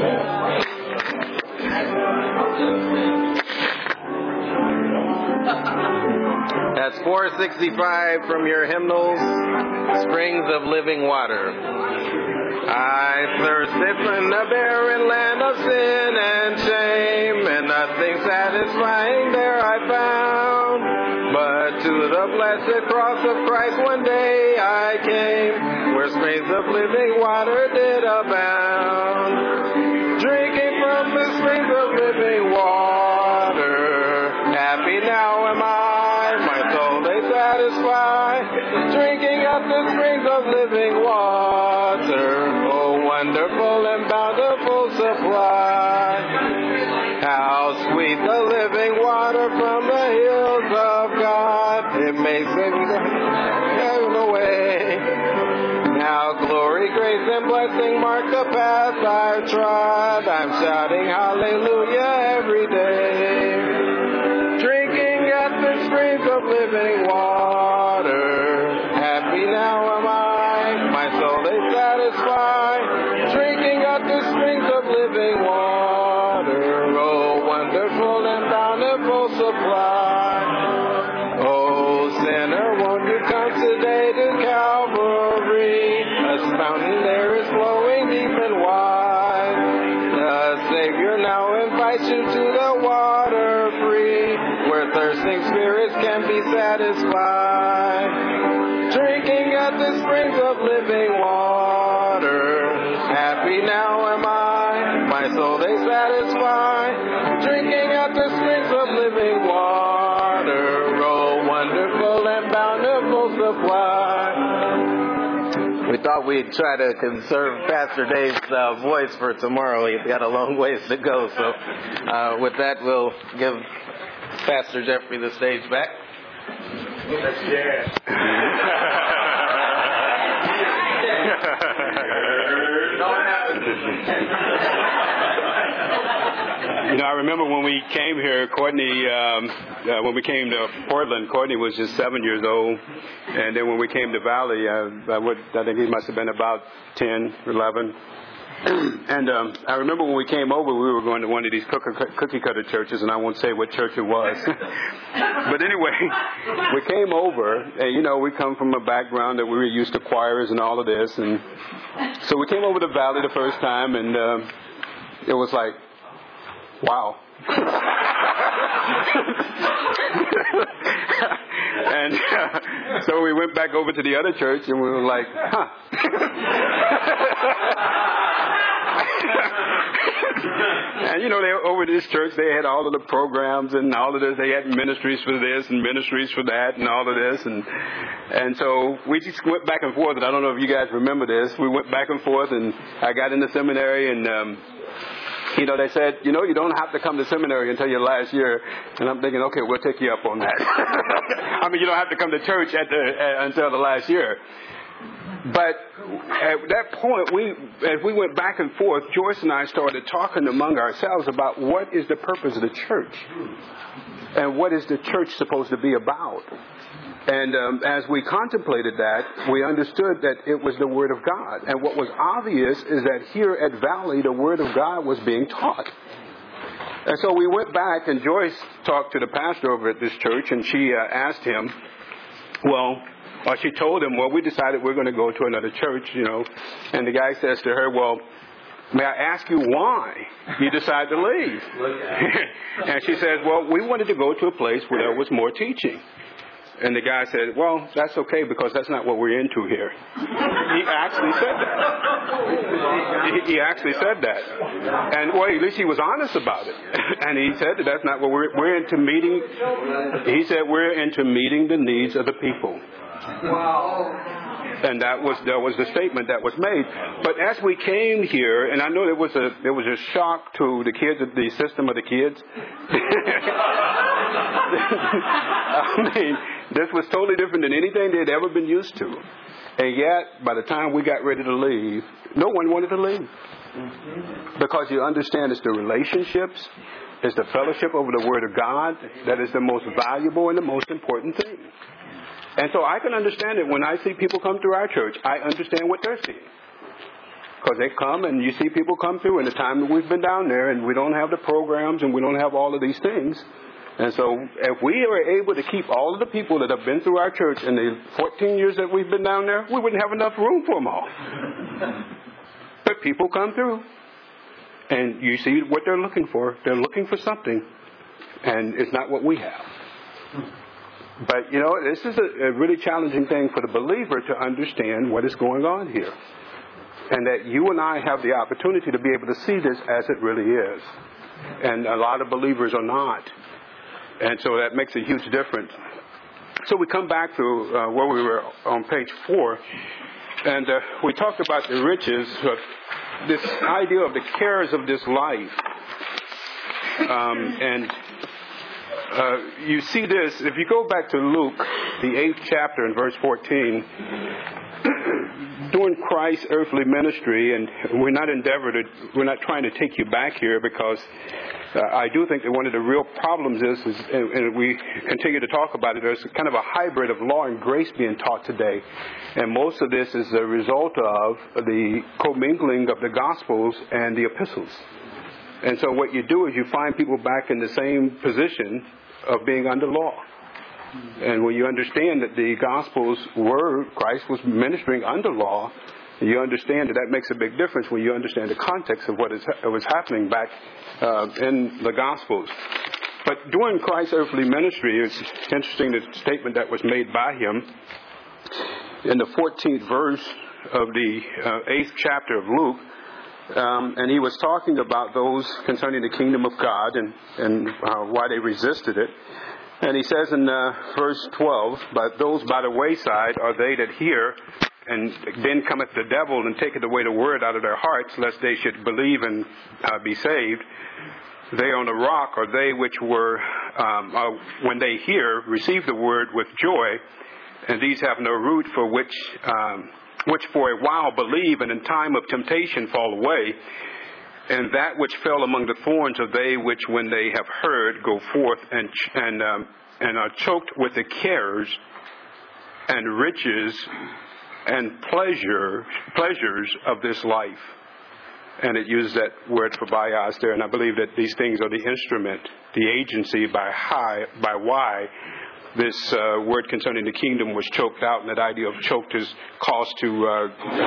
That's 465 from your hymnals, Springs of Living Water. I thirsted from the barren land of sin and shame, and nothing satisfying there I found. But to the blessed cross of Christ one day I came, where springs of living water did abound. Drinking from the springs of living water, happy now am I, my soul they satisfy. Drinking at the springs of living water, oh wonderful and bountiful supply. How sweet the living water from the hills of God, it makes it heaven away. Now glory, grace, and blessing mark the path I've trod. I'm shouting hallelujah every day. Drinking at the springs of living water, happy now am I, my soul they satisfy. Drinking at the springs of living water, oh wonderful and bountiful supply. Oh sinner, won't you come today to Calvary? A fountain there is flowing deep and wide. The Savior now invites you to the water free, where thirsting spirits can be satisfied. Drinking at the springs of living water, happy now am I, my soul they satisfy. Drinking at the springs of living water, oh wonderful and bountiful supply. We thought we'd try to conserve Pastor Dave's voice for tomorrow. He's got a long ways to go. So with that, we'll give Pastor Jeffrey the stage back. You know, I remember when we came here, Courtney, when we came to Portland, Courtney was just 7 years old. And then when we came to Valley, I think he must have been about 10, 11. And I remember when we came over, we were going to one of these cookie cutter churches, and I won't say what church it was. But anyway, we came over, and, you know, we come from a background that we were used to choirs and all of this. And so we came over to Valley the first time, and it was like, wow. And so we went back over to the other church, and we were like, huh. And, you know, over this church, they had all of the programs and all of this. They had ministries for this and ministries for that and all of this. And so we just went back and forth. And I don't know if you guys remember this. We went back and forth, and I got into seminary, and you know, they said, you know, you don't have to come to seminary until your last year. And I'm thinking, okay, we'll take you up on that. I mean, you don't have to come to church until the last year. But at that point, as we went back and forth, Joyce and I started talking among ourselves about what is the purpose of the church and what is the church supposed to be about. And as we contemplated that, we understood that it was the Word of God. And what was obvious is that here at Valley, the Word of God was being taught. And so we went back, and Joyce talked to the pastor over at this church, and she asked him, she told him, we decided we're going to go to another church, you know. And the guy says to her, may I ask you why you decided to leave? And she says, we wanted to go to a place where there was more teaching. And the guy said, that's okay because that's not what we're into here. He actually said that. He actually said that. And, at least he was honest about it. And he said that that's not what we're into meeting. He said we're into meeting the needs of the people. Wow. And that was the statement that was made. But as we came here, and I know there was a shock to the kids, the system of the kids. I mean, this was totally different than anything they'd ever been used to. And yet, by the time we got ready to leave, no one wanted to leave. Because you understand it's the relationships, it's the fellowship over the Word of God that is the most valuable and the most important thing. And so I can understand it when I see people come through our church. I understand what they're seeing. Because they come and you see people come through in the time that we've been down there, and we don't have the programs and we don't have all of these things. And so if we were able to keep all of the people that have been through our church in the 14 years that we've been down there, we wouldn't have enough room for them all. But people come through, and you see what they're looking for. They're looking for something, and it's not what we have. But, this is a really challenging thing for the believer to understand what is going on here. And that you and I have the opportunity to be able to see this as it really is. And a lot of believers are not. And so that makes a huge difference. So we come back to where we were on page 4. And we talked about the riches, this idea of the cares of this life. You see this, if you go back to Luke, the 8th chapter in verse 14, during Christ's earthly ministry, and we're not trying to take you back here because I do think that one of the real problems is, and we continue to talk about it, there's kind of a hybrid of law and grace being taught today. And most of this is a result of the commingling of the Gospels and the epistles. And so what you do is you find people back in the same position of being under law. And when you understand that the Gospels Christ was ministering under law, you understand that makes a big difference when you understand the context of what was happening back in the Gospels. But during Christ's earthly ministry, it's interesting the statement that was made by him in the 14th verse of the 8th chapter of Luke. And he was talking about those concerning the kingdom of God and why they resisted it. And he says in verse 12, "But those by the wayside are they that hear, and then cometh the devil and taketh away the word out of their hearts, lest they should believe and be saved. They on the rock are they which were, when they hear, receive the word with joy, and these have no root, for which for a while believe, and in time of temptation fall away. And that which fell among the thorns are they which, when they have heard, go forth and are choked with the cares and riches and pleasures of this life." And it uses that word for bios there. And I believe that these things are the instrument, the agency by why this word concerning the kingdom was choked out. And that idea of choked is caused to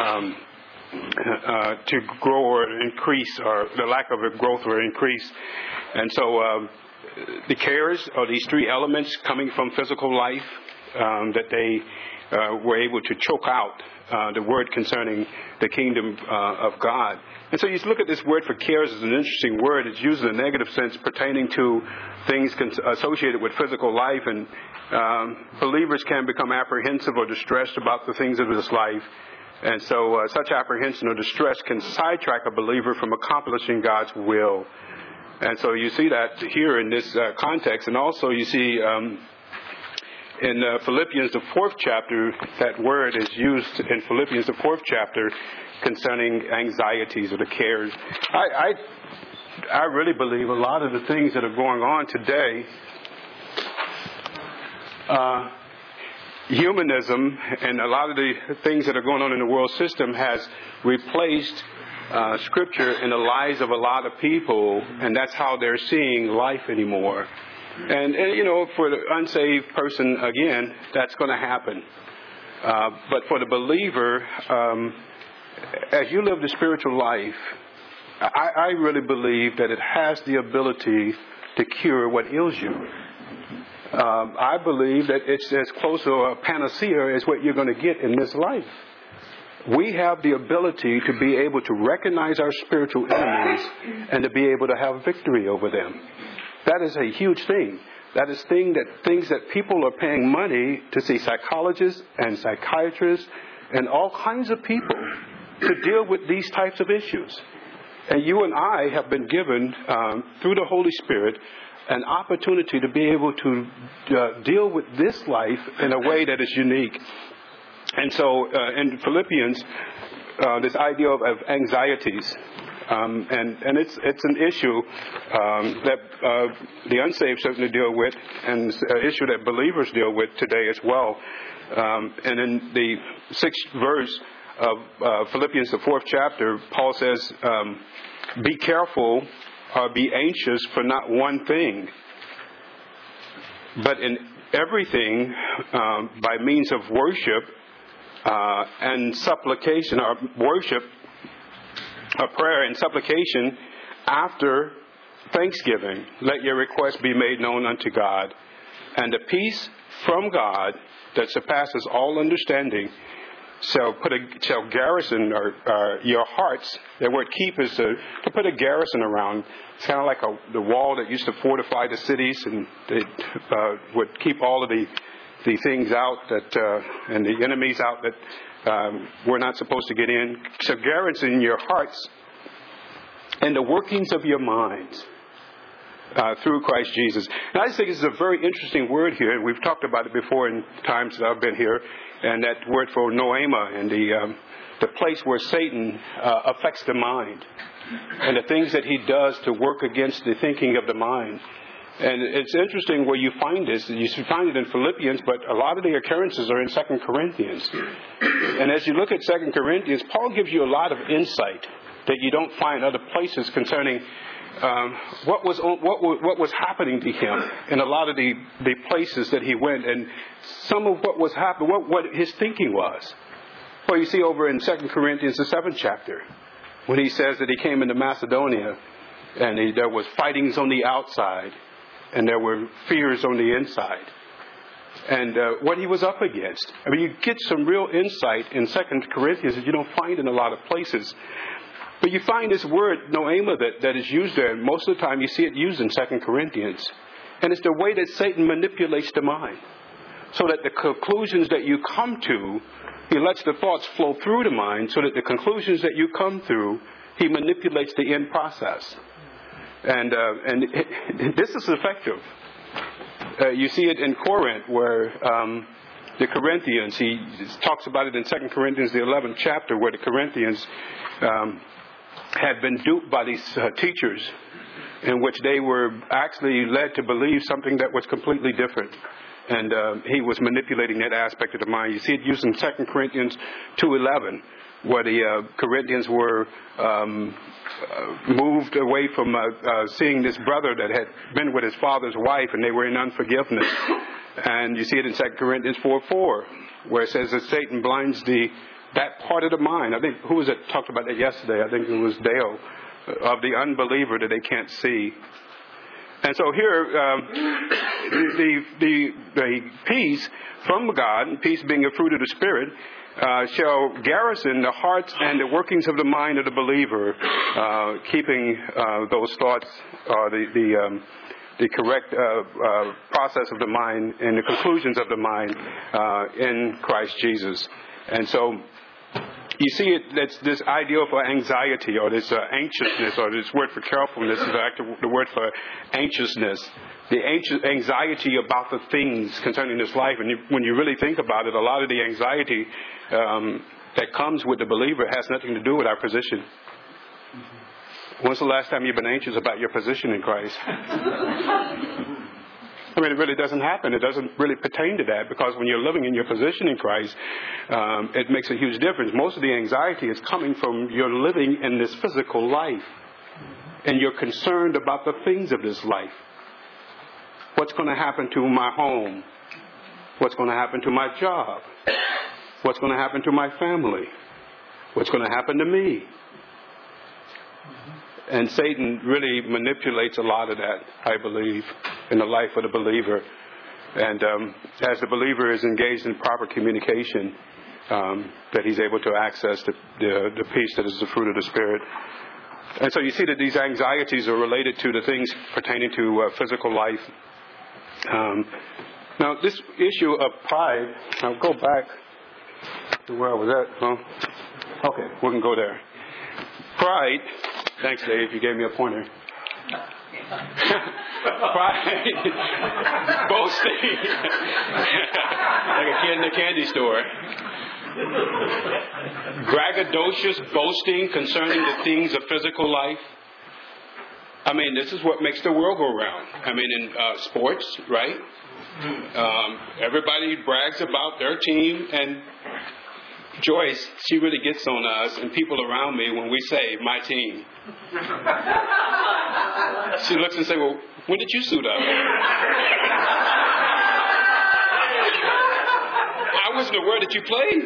grow or increase, or the lack of a growth or increase. And so the cares are these three elements coming from physical life that they were able to choke out the word concerning the kingdom of God. And so you look at this word for cares as an interesting word. It's used in a negative sense pertaining to things associated with physical life, and believers can become apprehensive or distressed about the things of this life. And so such apprehension or distress can sidetrack a believer from accomplishing God's will. And so you see that here in this context. And also you see in Philippians, the 4th chapter, that word is used in Philippians, the 4th chapter, concerning anxieties or the cares. I really believe a lot of the things that are going on today, humanism and a lot of the things that are going on in the world system has replaced Scripture in the lives of a lot of people, and that's how they're seeing life anymore. And for the unsaved person, again, that's going to happen. But for the believer, as you live the spiritual life, I really believe that it has the ability to cure what ails you. I believe that it's as close to a panacea as what you're going to get in this life. We have the ability to be able to recognize our spiritual enemies and to be able to have victory over them. That is a huge thing. That is things that people are paying money to see psychologists and psychiatrists and all kinds of people to deal with these types of issues. And you and I have been given, through the Holy Spirit, an opportunity to be able to deal with this life in a way that is unique. And so in Philippians, this idea of anxieties, and it's an issue that the unsaved certainly deal with, and an issue that believers deal with today as well. And in the 6th verse, of Philippians, the 4th chapter, Paul says, be careful or be anxious for not one thing, but in everything by means of worship and supplication, or worship, or prayer and supplication after thanksgiving, let your requests be made known unto God. And the peace from God that surpasses all understanding shall garrison your hearts. The word keep is to put a garrison around. It's kind of like the wall that used to fortify the cities, and they would keep all of the things out that and the enemies out that we're not supposed to get in. So garrison your hearts and the workings of your minds through Christ Jesus. And I just think this is a very interesting word here, and we've talked about it before in times that I've been here, and that word for noema, and the place where Satan affects the mind, and the things that he does to work against the thinking of the mind. And it's interesting where you find this. You find it in Philippians, but a lot of the occurrences are in 2 Corinthians. And as you look at 2 Corinthians, Paul gives you a lot of insight that you don't find other places concerning what was happening to him in a lot of the places that he went, and some of what was happening, what his thinking was. Well, you see over in 2 Corinthians, the 7th chapter, when he says that he came into Macedonia, and there was fightings on the outside, and there were fears on the inside, and what he was up against. I mean, you get some real insight in 2 Corinthians that you don't find in a lot of places. But you find this word, noema, that is used there, and most of the time you see it used in 2 Corinthians. And it's the way that Satan manipulates the mind, so that the conclusions that you come to, he lets the thoughts flow through the mind, so that the conclusions that you come through, he manipulates the end process. And this is effective. You see it in Corinth, where the Corinthians, he talks about it in 2 Corinthians, the 11th chapter, where the Corinthians had been duped by these teachers, in which they were actually led to believe something that was completely different. And he was manipulating that aspect of the mind. You see it used in 2 Corinthians 2:11, where the Corinthians were moved away from seeing this brother that had been with his father's wife, and they were in unforgiveness. And you see it in 2 Corinthians 4:4, where it says that Satan blinds that part of the mind. I think, who was it talked about that yesterday? I think it was Dale, of the unbeliever that they can't see. And so here, the peace from God, peace being a fruit of the Spirit, shall garrison the hearts and the workings of the mind of the believer, keeping those thoughts, the correct process of the mind and the conclusions of the mind in Christ Jesus. And so you see it, that's this idea for anxiety, or this anxiousness, or this word for carefulness is actually the word for anxiousness. The anxiety about the things concerning this life. And when you really think about it, a lot of the anxiety that comes with the believer has nothing to do with our position. When's the last time you've been anxious about your position in Christ? I mean, it really doesn't happen. It doesn't really pertain to that, because when you're living in your position in Christ, it makes a huge difference. Most of the anxiety is coming from your living in this physical life, and you're concerned about the things of this life. What's going to happen to my home? What's going to happen to my job? What's going to happen to my family? What's going to happen to me? And Satan really manipulates a lot of that, I believe, in the life of the believer. And as the believer is engaged in proper communication, that he's able to access the peace that is the fruit of the Spirit. And so you see that these anxieties are related to the things pertaining to physical life. Now, this issue of pride, I'll go back to where I was at. Oh, okay, we can go there. Pride. Thanks, Dave. You gave me a pointer. Pride, boasting, like a kid in the candy store. Braggadocious boasting concerning the things of physical life. I mean, this is what makes the world go round. I mean, in sports, right? Everybody brags about their team, and Joyce, she really gets on us and people around me when we say, my team. She looks and says, well, when did you suit up? I wasn't aware that you played.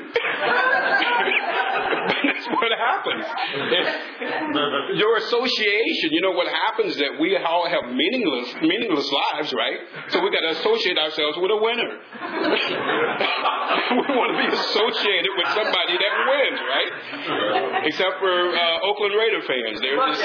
That's what happens. Your association, you know what happens is that we all have meaningless lives, right? So we got to associate ourselves with a winner. We want to be associated with somebody that wins, right? Except for Oakland Raider fans. They're just...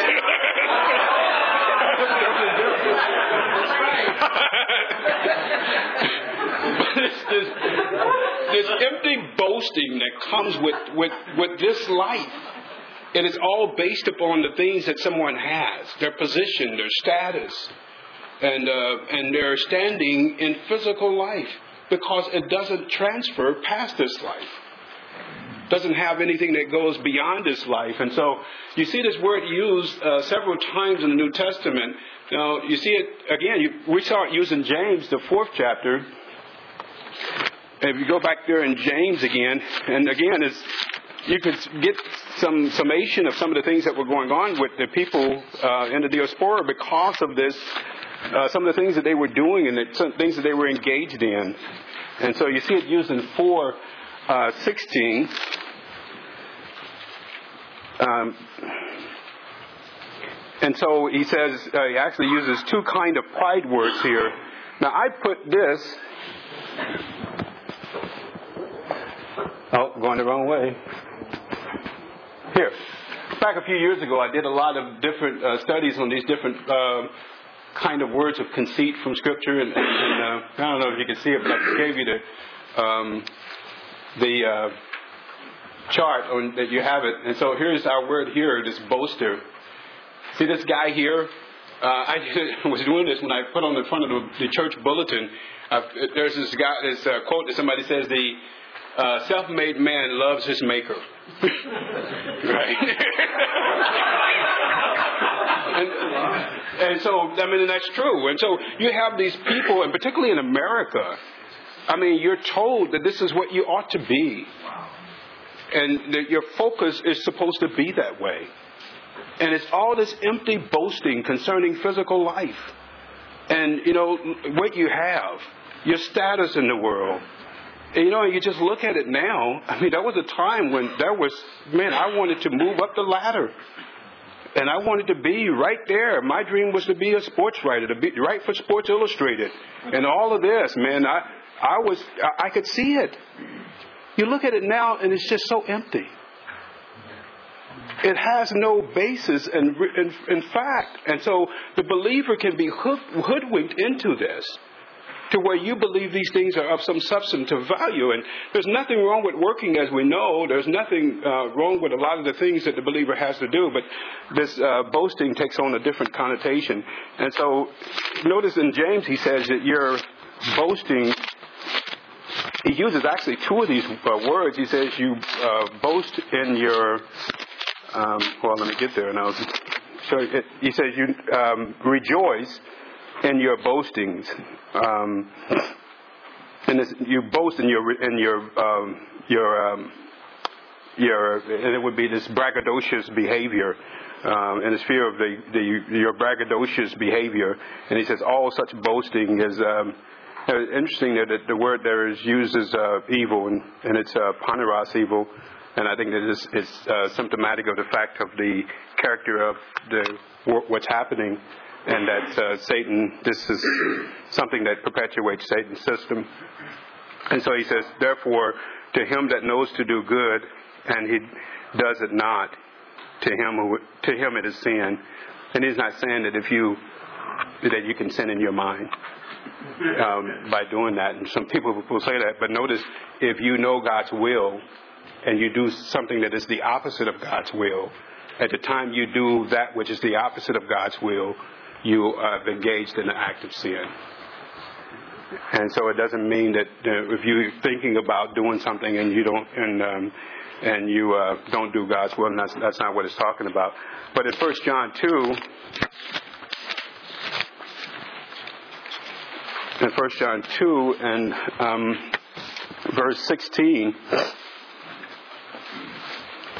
This empty boasting that comes with this life. It is all based upon the things that someone has, their position, their status, and their standing in physical life, because it doesn't transfer past this life. Doesn't have anything that goes beyond this life. And so you see this word used several times in the New Testament. Now, you see it again. We saw it used in James, the 4th chapter. If you go back there in James again, and again, you could get some summation of some of the things that were going on with the people in the diaspora because of this, some of the things that they were doing and some things that they were engaged in. And so you see it used in 4:16. And so he says, he actually uses two kind of pride words here. Now I put this, going the wrong way. Here. Back a few years ago, I did a lot of different studies on these different kind of words of conceit from Scripture. And I don't know if you can see it, but I gave you the chart that you have it. And so here's our word here, this boaster. See this guy here? I was doing this when I put on the front of the church bulletin. There's this guy, this quote that somebody says, the self-made man loves his maker. Right? and so, I mean, that's true. And so you have these people, and particularly in America, I mean, you're told that this is what you ought to be. And that your focus is supposed to be that way. And it's all this empty boasting concerning physical life. And, you know, what you have, your status in the world. And, you know, you just look at it now. I mean, there was a time when I wanted to move up the ladder. And I wanted to be right there. My dream was to be a sports writer, to write for Sports Illustrated. And all of this, man, I could see it. You look at it now, and it's just so empty. It has no basis in fact. And so the believer can be hoodwinked into this to where you believe these things are of some substantive value. And there's nothing wrong with working, as we know. There's nothing wrong with a lot of the things that the believer has to do. But this boasting takes on a different connotation. And so notice in James he says that you're boasting. He uses actually two of these words. He says you boast in your... let me get there now. So he says you rejoice in your boastings, and you boast in your and it would be this braggadocious behavior, and it's fear of your braggadocious behavior. And he says all such boasting is. Interesting that the word there is used as evil, and it's poneros evil. And I think that it's symptomatic of the fact of the character of what's happening, and that Satan, this is something that perpetuates Satan's system. And so he says, therefore, to him that knows to do good, and he does it not, to him it is sin. And he's not saying that that you can sin in your mind by doing that. And some people will say that, but notice, if you know God's will, and you do something that is the opposite of God's will, at the time you do that which is the opposite of God's will, you have engaged in an act of sin. And so it doesn't mean that if you're thinking about doing something and you don't don't do God's will, and that's not what it's talking about. But in 1 John 2, and verse 16.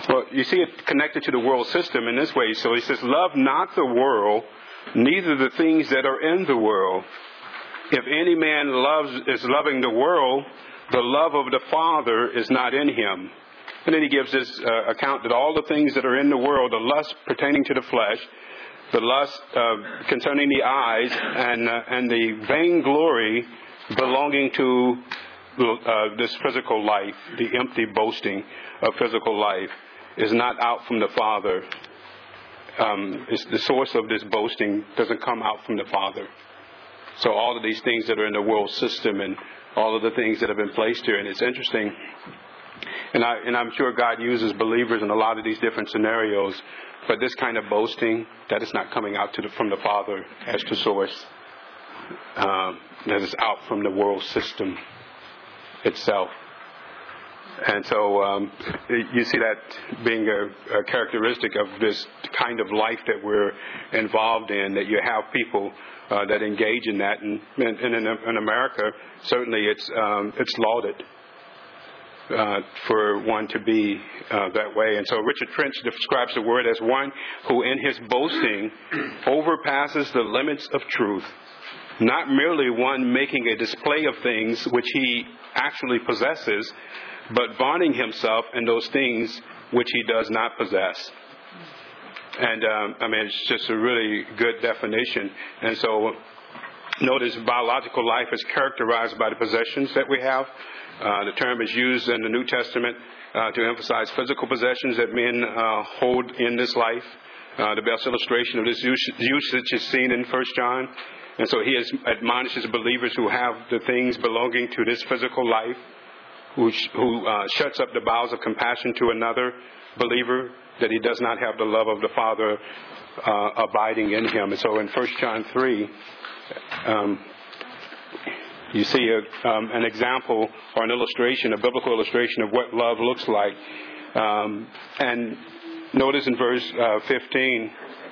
Well, you see it connected to the world system in this way. So he says, love not the world, neither the things that are in the world. If any man is loving the world, the love of the Father is not in him. And then he gives this account that all the things that are in the world, the lust pertaining to the flesh, the lust concerning the eyes, and the vainglory belonging to this physical life, the empty boasting of physical life, is not out from the Father. It's the source of this boasting doesn't come out from the Father. So all of these things that are in the world system and all of the things that have been placed here, and it's interesting. And I'm sure God uses believers in a lot of these different scenarios, but this kind of boasting, that is not coming out from the Father as the source. That is out from the world system itself. And so you see that being a characteristic of this kind of life that we're involved in, that you have people that engage in that. And in America, certainly it's lauded for one to be that way. And so Richard Trench describes the word as one who in his boasting overpasses the limits of truth. Not merely one making a display of things which he actually possesses, but vaunting himself in those things which he does not possess. And it's just a really good definition. And so notice biological life is characterized by the possessions that we have. The term is used in the New Testament to emphasize physical possessions that men hold in this life. The best illustration of this usage is seen in 1 John. And so he admonishes believers who have the things belonging to this physical life, who shuts up the bowels of compassion to another believer, that he does not have the love of the Father abiding in him. And so in 1 John 3, you see an example or an illustration, a biblical illustration of what love looks like. And notice in verse 15,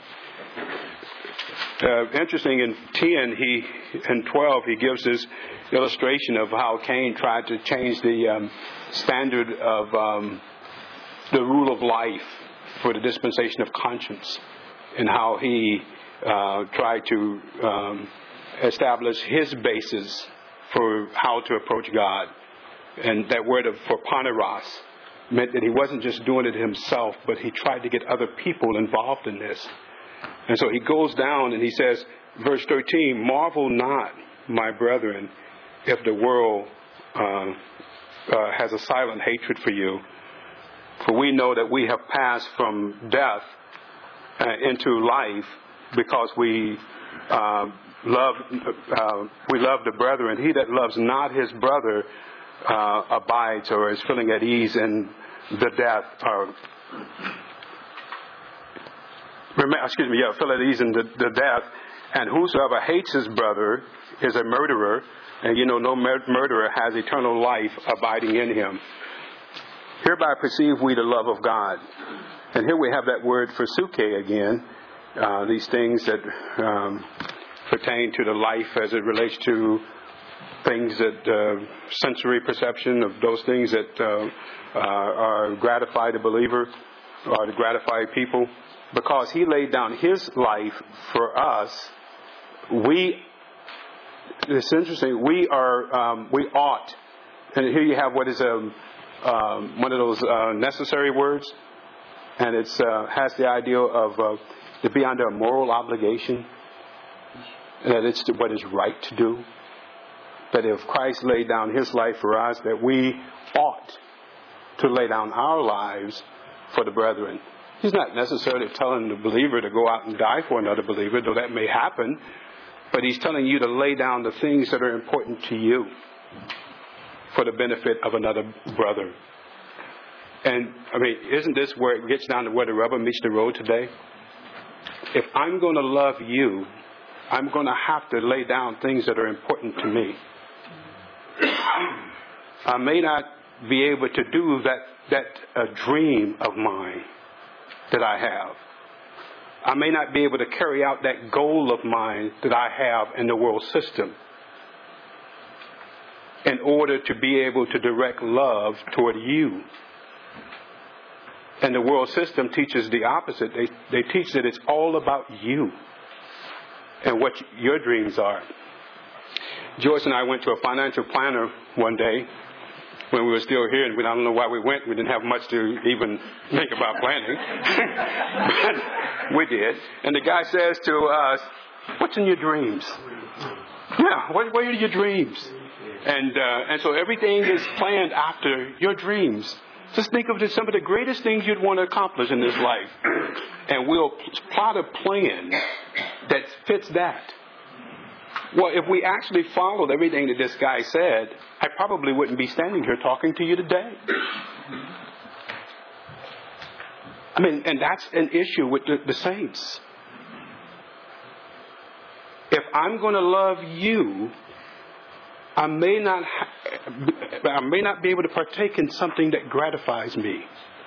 interesting, in 10 and 12, he gives this illustration of how Cain tried to change the standard of the rule of life for the dispensation of conscience, and how he tried to establish his basis for how to approach God. And that word for paneros meant that he wasn't just doing it himself, but he tried to get other people involved in this. And so he goes down and he says, verse 13, marvel not, my brethren, if the world has a silent hatred for you. For we know that we have passed from death into life, because we love the brethren. He that loves not his brother abides or is feeling at ease in the death. Feel at ease in the death. And whosoever hates his brother is a murderer, and no murderer has eternal life abiding in him. Hereby perceive we the love of God. And here we have that word for suke again. These things that pertain to the life as it relates to things that sensory perception of those things that are gratify the believer or to gratify people. Because he laid down his life for us, it's interesting, we ought, and here you have what is one of those necessary words, and it has the idea of to be under a moral obligation, that it's what is right to do. That if Christ laid down his life for us, that we ought to lay down our lives for the brethren. He's not necessarily telling the believer to go out and die for another believer, though that may happen, but he's telling you to lay down the things that are important to you for the benefit of another brother. And, isn't this where it gets down to where the rubber meets the road today? If I'm going to love you, I'm going to have to lay down things that are important to me. I may not be able to do that dream of mine that I have. I may not be able to carry out that goal of mine that I have in the world system in order to be able to direct love toward you. And the world system teaches the opposite. They teach that it's all about you and what your dreams are. Joyce and I went to a financial planner one day when we were still here, and I don't know why we went. We didn't have much to even think about planning. But we did. And the guy says to us, "What's in your dreams?" Yeah, what are your dreams? And so everything is planned after your dreams. Just think of some of the greatest things you'd want to accomplish in this life. And we'll plot a plan that fits that. Well, if we actually followed everything that this guy said, I probably wouldn't be standing here talking to you today. I mean, and that's an issue with the saints. If I'm going to love you, I may not be able to partake in something that gratifies me.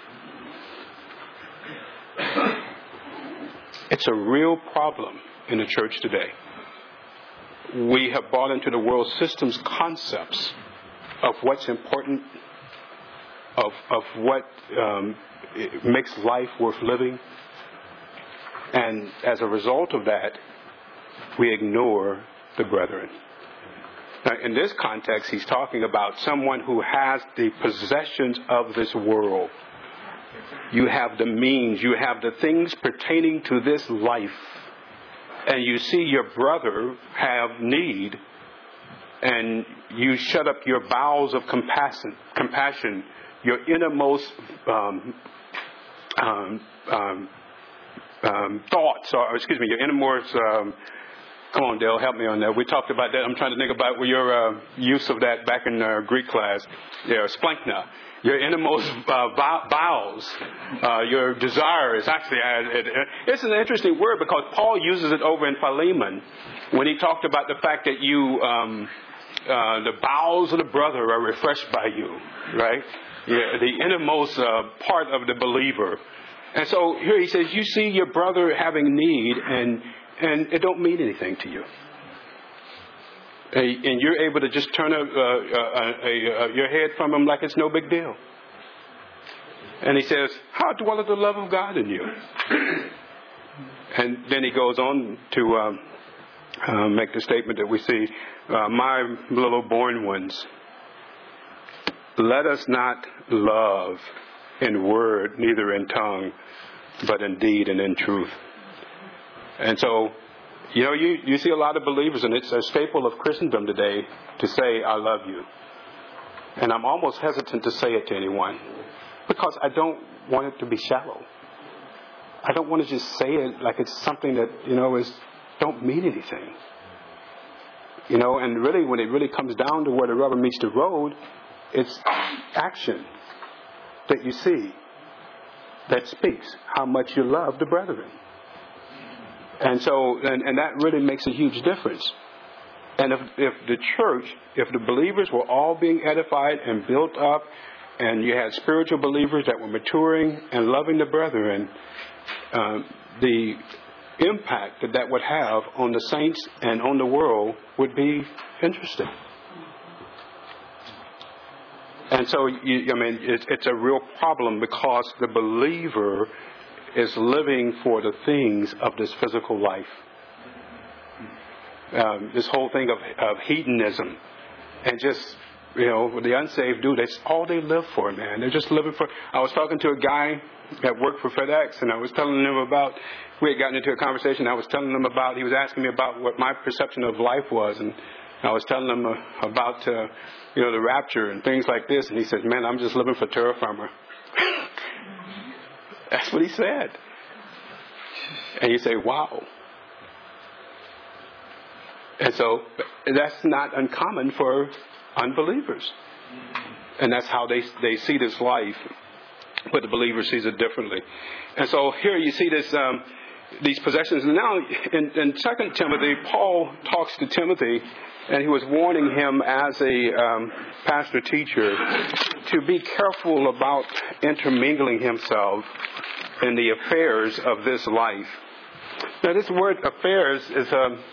It's a real problem in the church today. We have bought into the world system's concepts of what's important, of what makes life worth living. And as a result of that, we ignore the brethren. Now, in this context, he's talking about someone who has the possessions of this world. You have the means, you have the things pertaining to this life. And you see your brother have need, and you shut up your bowels of compassion, your innermost thoughts, your innermost. Come on, Dale, help me on that. We talked about that. I'm trying to think about your use of that back in Greek class. Yeah, splankna. Your innermost bowels, your desires. Actually, it's an interesting word because Paul uses it over in Philemon when he talked about the fact that the bowels of the brother are refreshed by you, right? Yeah, the innermost part of the believer. And so here he says, you see your brother having need, and it don't mean anything to you. And you're able to just turn your head from him like it's no big deal. And he says, how dwelleth the love of God in you? And then he goes on to make the statement that we see, my little born ones, let us not love in word, neither in tongue, but in deed and in truth. And so, you see a lot of believers, and it's a staple of Christendom today to say, I love you. And I'm almost hesitant to say it to anyone because I don't want it to be shallow. I don't want to just say it like it's something that, don't mean anything. And really when it really comes down to where the rubber meets the road, it's action that you see that speaks how much you love the brethren. And so, and that really makes a huge difference. And if the church, if the believers were all being edified and built up, and you had spiritual believers that were maturing and loving the brethren, the impact that would have on the saints and on the world would be interesting. And so, it's a real problem because the believer is living for the things of this physical life. This whole thing of hedonism and just, what the unsaved do, that's all they live for, man. They're just living for. I was talking to a guy that worked for FedEx, and I was telling him about, we had gotten into a conversation, I was telling him about, he was asking me about what my perception of life was, and I was telling him about, the rapture and things like this, and he said, man, I'm just living for terra firma. That's what he said. And you say, wow. And so that's not uncommon for unbelievers. And that's how they see this life. But the believer sees it differently. And so here you see this these possessions. And now in 2 Timothy, Paul talks to Timothy, and he was warning him as a pastor teacher to be careful about intermingling himself in the affairs of this life. Now this word affairs is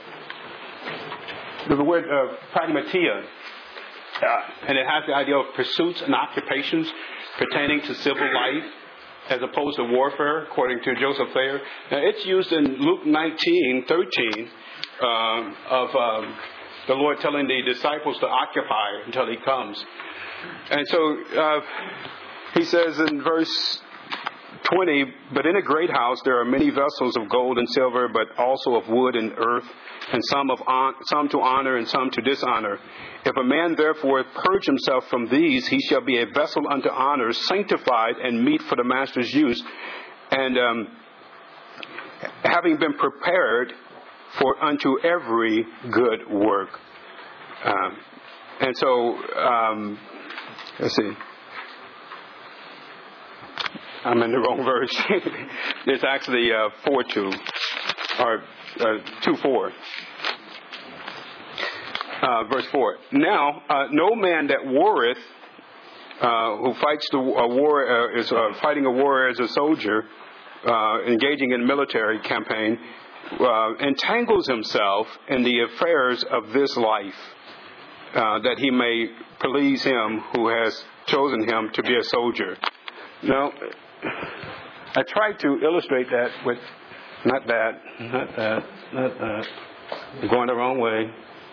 the word pragmatia, and it has the idea of pursuits and occupations pertaining to civil life. as opposed to warfare, according to Joseph Thayer. Now, it's used in Luke 19:13 of the Lord telling the disciples to occupy until he comes. And so he says in verse 20, but in a great house there are many vessels of gold and silver, but also of wood and earth, and some to honor and some to dishonor. If a man therefore purge himself from these, he shall be a vessel unto honor, sanctified and meet for the master's use, and having been prepared for unto every good work. And so, let's see. I'm in the wrong verse. It's actually 4:2 or 2:4. Verse 4. Now, no man that warreth, who fights a war, is fighting a war as a soldier, engaging in a military campaign, entangles himself in the affairs of this life, that he may please him who has chosen him to be a soldier. Now, I tried to illustrate that with not that. I'm going the wrong way.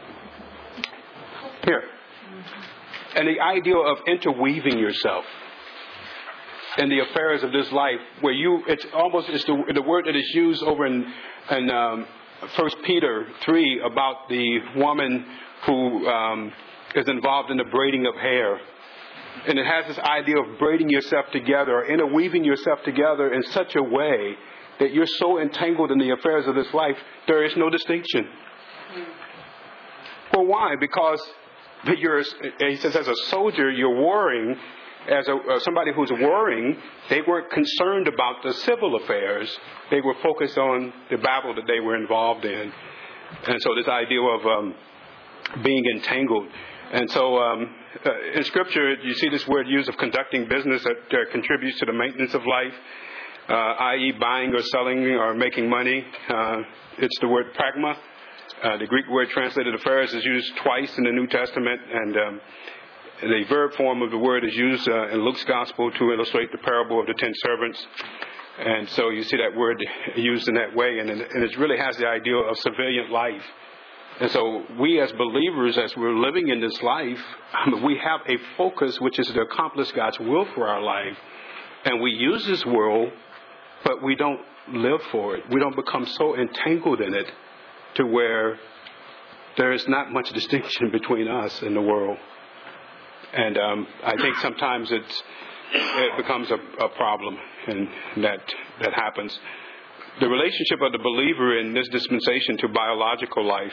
Here. And the idea of interweaving yourself in the affairs of this life, where it's the word that is used over in 1 Peter 3 about the woman who is involved in the braiding of hair. And it has this idea of braiding yourself together, or interweaving yourself together in such a way that you're so entangled in the affairs of this life, there is no distinction. Well, why? Because he says, as a soldier, you're warring. As somebody who's warring, they weren't concerned about the civil affairs. They were focused on the battle that they were involved in. And so this idea of being entangled. And so in Scripture, you see this word used of conducting business that contributes to the maintenance of life, i.e. buying or selling or making money. It's the word pragma. The Greek word translated affairs is used twice in the New Testament, and the verb form of the word is used in Luke's Gospel to illustrate the parable of the 10 servants. And so you see that word used in that way, and it really has the idea of civilian life. And so we as believers, as we're living in this life, we have a focus which is to accomplish God's will for our life. And we use this world, but we don't live for it. We don't become so entangled in it to where there is not much distinction between us and the world. And I think sometimes it becomes a problem, and that happens. The relationship of the believer in this dispensation to biological life.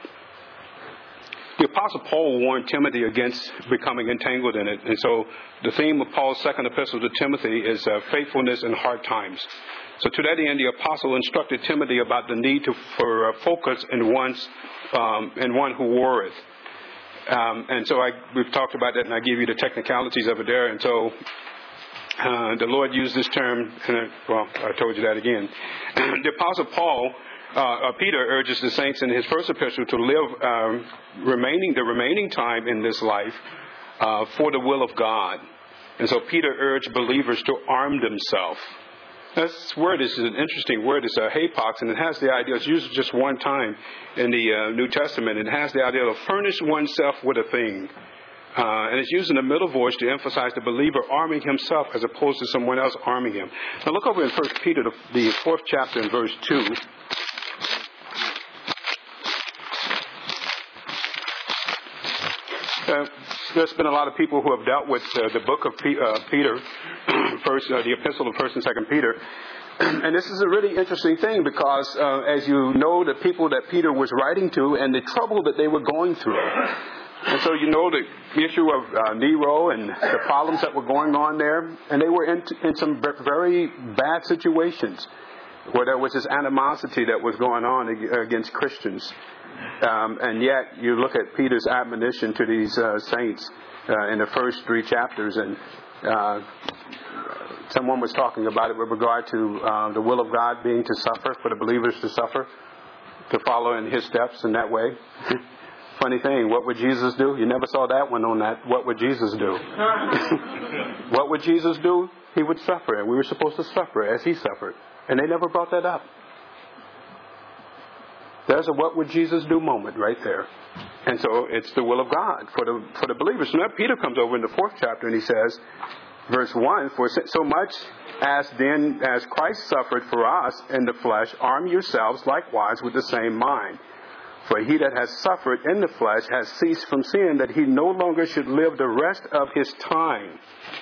The Apostle Paul warned Timothy against becoming entangled in it. And so the theme of Paul's second epistle to Timothy is faithfulness in hard times. So to that end, the Apostle instructed Timothy about the need for focus in one who warreth. And so we've talked about that, and I gave you the technicalities of it there. And so the Lord used this term, I told you that again. The Apostle Peter urges the saints in his first epistle to live the remaining time in this life for the will of God. And so Peter urged believers to arm themselves. This word is an interesting word. It's a hapax, and it has the idea, it's used just one time in the New Testament. It has the idea of furnish oneself with a thing. And it's used in the middle voice to emphasize the believer arming himself as opposed to someone else arming him. Now look over in 1 Peter, the 4th chapter, in verse 2. There's been a lot of people who have dealt with the book of Peter, the epistle of 1st and 2nd Peter. And this is a really interesting thing because, as you know, the people that Peter was writing to and the trouble that they were going through. And so you know the issue of Nero and the problems that were going on there. And they were in some very bad situations where there was this animosity that was going on against Christians. And yet you look at Peter's admonition to these saints in the first 3 chapters, and someone was talking about it with regard to the will of God being to suffer, for the believers to suffer, to follow in his steps in that way. Funny thing, what would Jesus do? You never saw that one on that. What would Jesus do? What would Jesus do? He would suffer, and we were supposed to suffer as He suffered. And they never brought that up. There's a what would Jesus do moment right there. And so it's the will of God for the believers. So now Peter comes over in the 4th chapter and he says, verse 1, for so much as then as Christ suffered for us in the flesh, arm yourselves likewise with the same mind. For he that has suffered in the flesh has ceased from sin, that he no longer should live the rest of his time.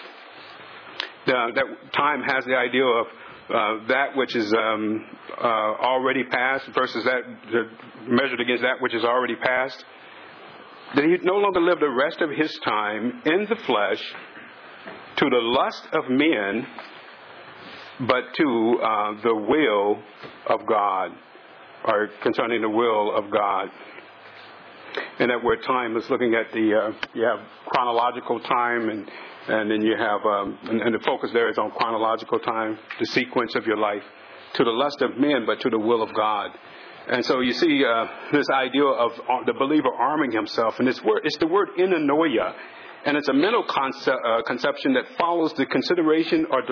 That time has the idea of that which is already past versus that measured against that which is already past. That he no longer live the rest of his time in the flesh to the lust of men, but to the will of God, or concerning the will of God. And that word time is looking at you have chronological time, and then you have, and the focus there is on chronological time, the sequence of your life, to the lust of men, but to the will of God. And so you see this idea of the believer arming himself, and it's the word inanoia, and it's a mental conception that follows the consideration or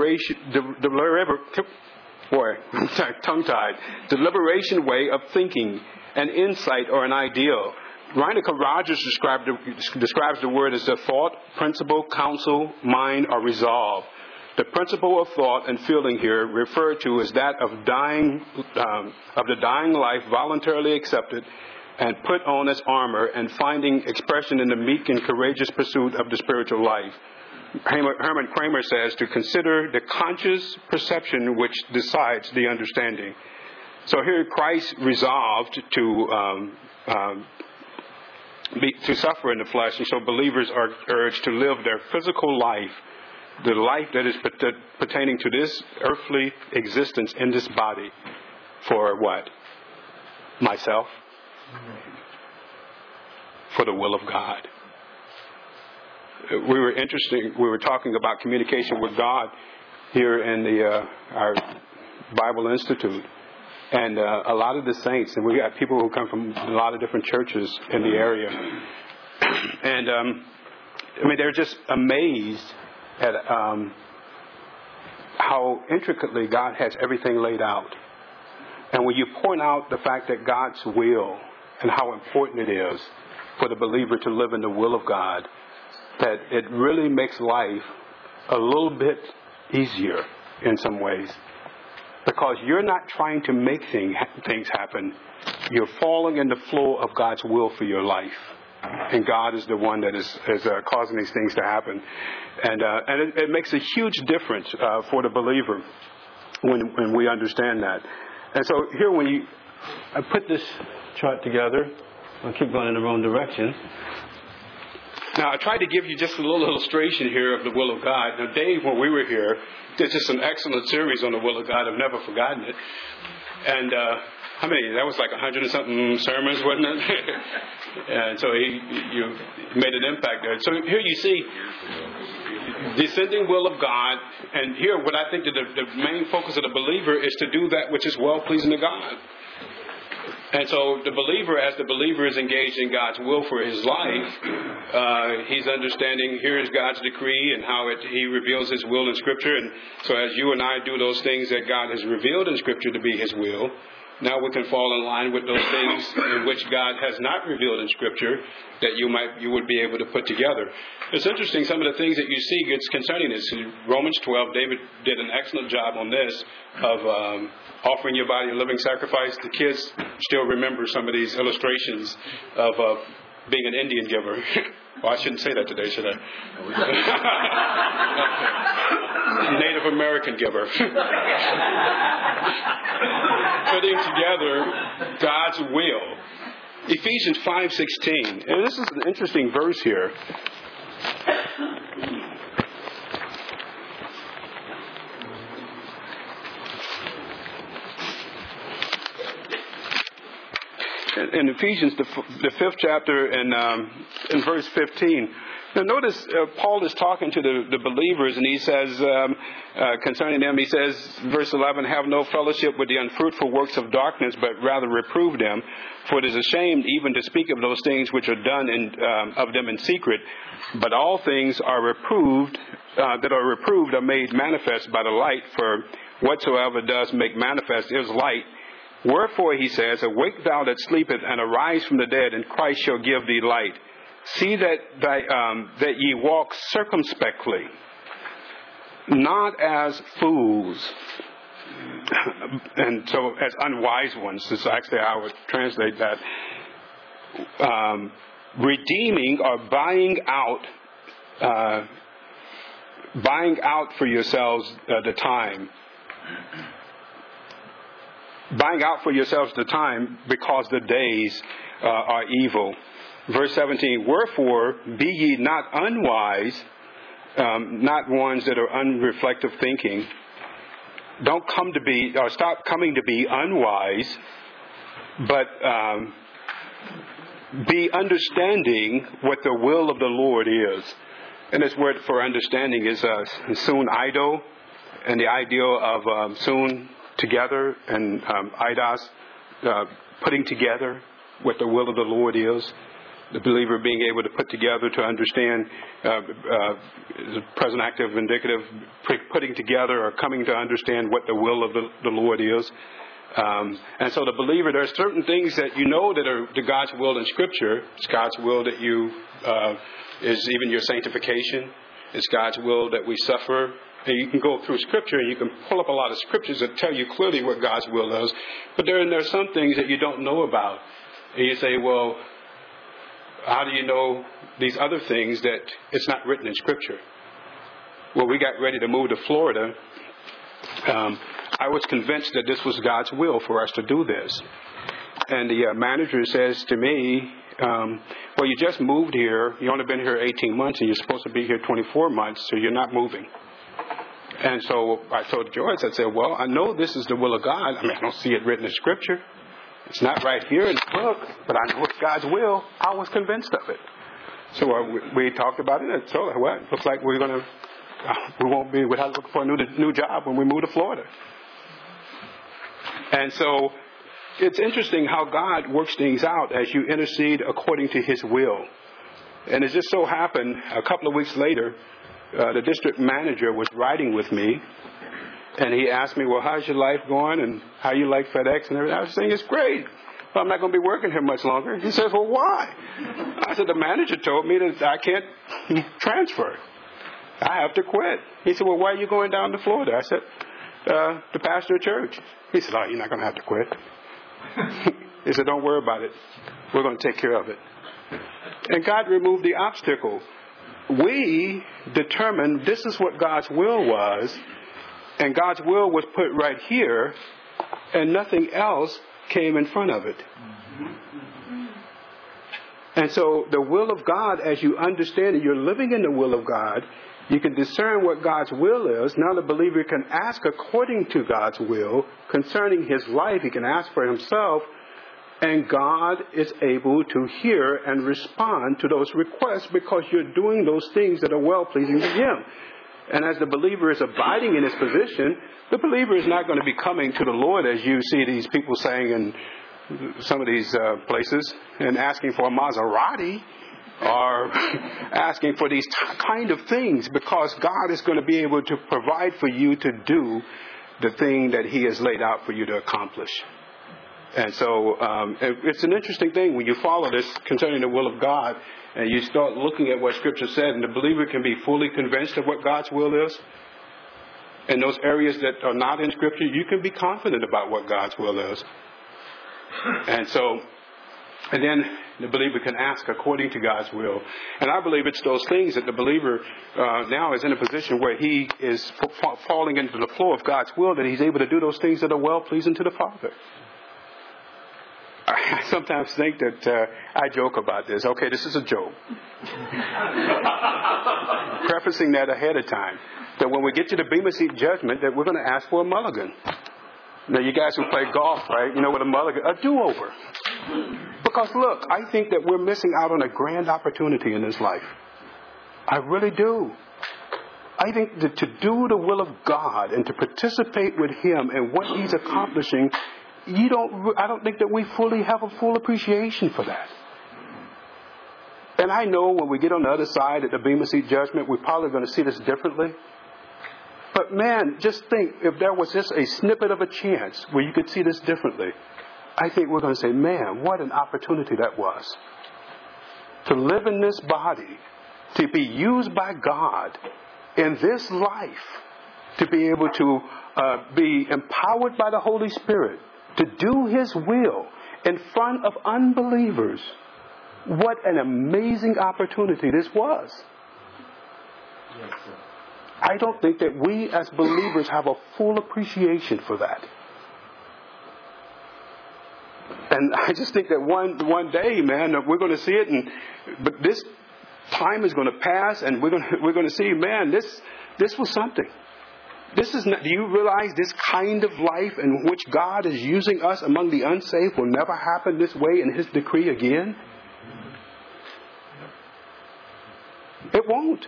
deliberation way of thinking, an insight or an ideal. Reineke Rogers describes the word as a thought, principle, counsel, mind, or resolve. The principle of thought and feeling here referred to as that of the dying life voluntarily accepted and put on as armor and finding expression in the meek and courageous pursuit of the spiritual life. Herman Kramer says to consider the conscious perception which decides the understanding. So here Christ resolved to suffer in the flesh, and so believers are urged to live their physical life, the life that is pertaining to this earthly existence in this body, for what? Myself? For the will of God. We were talking about communication with God here in our Bible Institute. And a lot of the saints, and we got people who come from a lot of different churches in the area. And, they're just amazed at how intricately God has everything laid out. And when you point out the fact that God's will and how important it is for the believer to live in the will of God, that it really makes life a little bit easier in some ways. Because you're not trying to make things happen. You're falling in the flow of God's will for your life. And God is the one that is causing these things to happen. And it makes a huge difference for the believer when we understand that. And so here I put this chart together. I'll keep going in the wrong direction. Now, I tried to give you just a little illustration here of the will of God. Now, Dave, when we were here, did just an excellent series on the will of God. I've never forgotten it. And how many? That was like 100 and something sermons, wasn't it? And so you made an impact there. So here you see descending will of God. And here, what I think that the main focus of the believer is to do that which is well-pleasing to God. And so the believer, as the believer is engaged in God's will for his life, he's understanding here is God's decree and how he reveals his will in Scripture. And so as you and I do those things that God has revealed in Scripture to be his will, now we can fall in line with those things in which God has not revealed in Scripture that you would be able to put together. It's interesting, some of the things that you see concerning this. In Romans 12, David did an excellent job on this of offering your body a living sacrifice. The kids still remember some of these illustrations of being an Indian giver. Well, I shouldn't say that today, should I? Native American giver. Putting together God's will. Ephesians 5:16. And this is an interesting verse here. In Ephesians, the 5th chapter, in verse 15, Now notice Paul is talking to the believers, and he says concerning them, he says, verse 11, have no fellowship with the unfruitful works of darkness, but rather reprove them. For it is a shame even to speak of those things which are done of them in secret. But all things are reproved, that are reproved are made manifest by the light. For whatsoever does make manifest is light. Wherefore, he says, awake thou that sleepeth, and arise from the dead, and Christ shall give thee light. See that ye walk circumspectly, not as fools, and so as unwise ones. This is actually how I would translate that. Redeeming or buying out for yourselves the time. Buying out for yourselves the time, because the days are evil. Verse 17, wherefore be ye not unwise, not ones that are unreflective thinking. Don't come to be, or stop coming to be unwise, but be understanding what the will of the Lord is. And this word for understanding is soon ido, and the ideal of soon together, and eidos, putting together what the will of the Lord is. The believer being able to put together to understand, present active, indicative, putting together or coming to understand what the will of the Lord is. And so the believer, there are certain things that you know that are God's will in Scripture. It's God's will that you, is even your sanctification. It's God's will that we suffer. And you can go through Scripture and you can pull up a lot of Scriptures that tell you clearly what God's will is. But there are some things that you don't know about. And you say, well, how do you know these other things that it's not written in Scripture? Well, we got ready to move to Florida. I was convinced that this was God's will for us to do this. And the manager says to me, well, you just moved here. You only been here 18 months, and you're supposed to be here 24 months, so you're not moving. And so I told Joyce, I said, well, I know this is the will of God. I mean, I don't see it written in Scripture. It's not right here in the book, but I know it's God's will. I was convinced of it. So we talked about it, and I told her, well, it looks like we'll have to look for a new job when we move to Florida. And so it's interesting how God works things out as you intercede according to His will. And it just so happened a couple of weeks later, the district manager was riding with me, and he asked me, well, how's your life going, and how you like FedEx and everything? I was saying, it's great. Well, I'm not going to be working here much longer. He says, well, why? I said, the manager told me that I can't transfer. I have to quit. He said, well, why are you going down to Florida? I said, to pastor a church. He said, oh, you're not going to have to quit. He said, don't worry about it. We're going to take care of it. And God removed the obstacle. We determined this is what God's will was, and God's will was put right here, and nothing else came in front of it. And so the will of God, as you understand it, you're living in the will of God, you can discern what God's will is. Now the believer can ask according to God's will concerning his life. He can ask for himself, and God is able to hear and respond to those requests because you're doing those things that are well-pleasing to Him. And as the believer is abiding in his position, the believer is not going to be coming to the Lord as you see these people saying in some of these places and asking for a Maserati or asking for these kind of things, because God is going to be able to provide for you to do the thing that He has laid out for you to accomplish. And so it's an interesting thing when you follow this concerning the will of God and you start looking at what Scripture said, and the believer can be fully convinced of what God's will is. In those areas that are not in Scripture, you can be confident about what God's will is. And then the believer can ask according to God's will. And I believe it's those things that the believer now is in a position where he is falling into the flow of God's will, that he's able to do those things that are well-pleasing to the Father. I sometimes think that I joke about this. Okay, this is a joke. Prefacing that ahead of time. That when we get to the Bema Seat judgment, that we're going to ask for a mulligan. Now, you guys who play golf, right? You know what a mulligan, a do-over. Because look, I think that we're missing out on a grand opportunity in this life. I really do. I think that to do the will of God and to participate with Him and what He's accomplishing, I don't think that we fully have a full appreciation for that. And I know when we get on the other side at the Bema Seat judgment, we're probably going to see this differently. But man, just think, if there was just a snippet of a chance where you could see this differently, I think we're going to say, man, what an opportunity that was. To live in this body, to be used by God in this life, to be able to be empowered by the Holy Spirit, to do His will in front of unbelievers. What an amazing opportunity this was. Yes, sir. I don't think that we as believers have a full appreciation for that. And I just think that one day, man, we're going to see it, but this time is going to pass, and we're going to see, man, this was something. This is not, do you realize this kind of life in which God is using us among the unsaved will never happen this way in His decree again? It won't.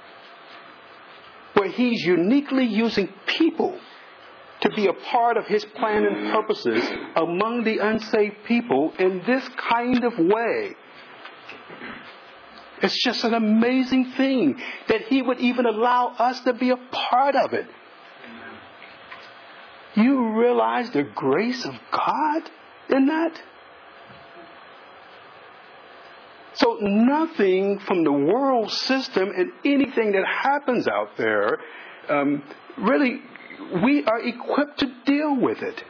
Where He's uniquely using people to be a part of His plan and purposes among the unsaved people in this kind of way. It's just an amazing thing that He would even allow us to be a part of it. You realize the grace of God in that? So nothing from the world system and anything that happens out there, really, we are equipped to deal with it.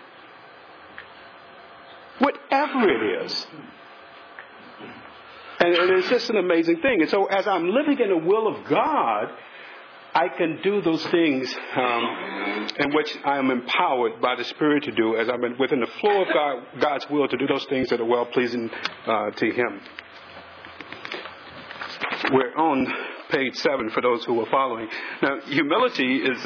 Whatever it is. And it's just an amazing thing. And so as I'm living in the will of God, I can do those things in which I am empowered by the Spirit to do, as I'm within the flow of God's will to do those things that are well-pleasing to Him. We're on page 7 for those who are following. Now, humility is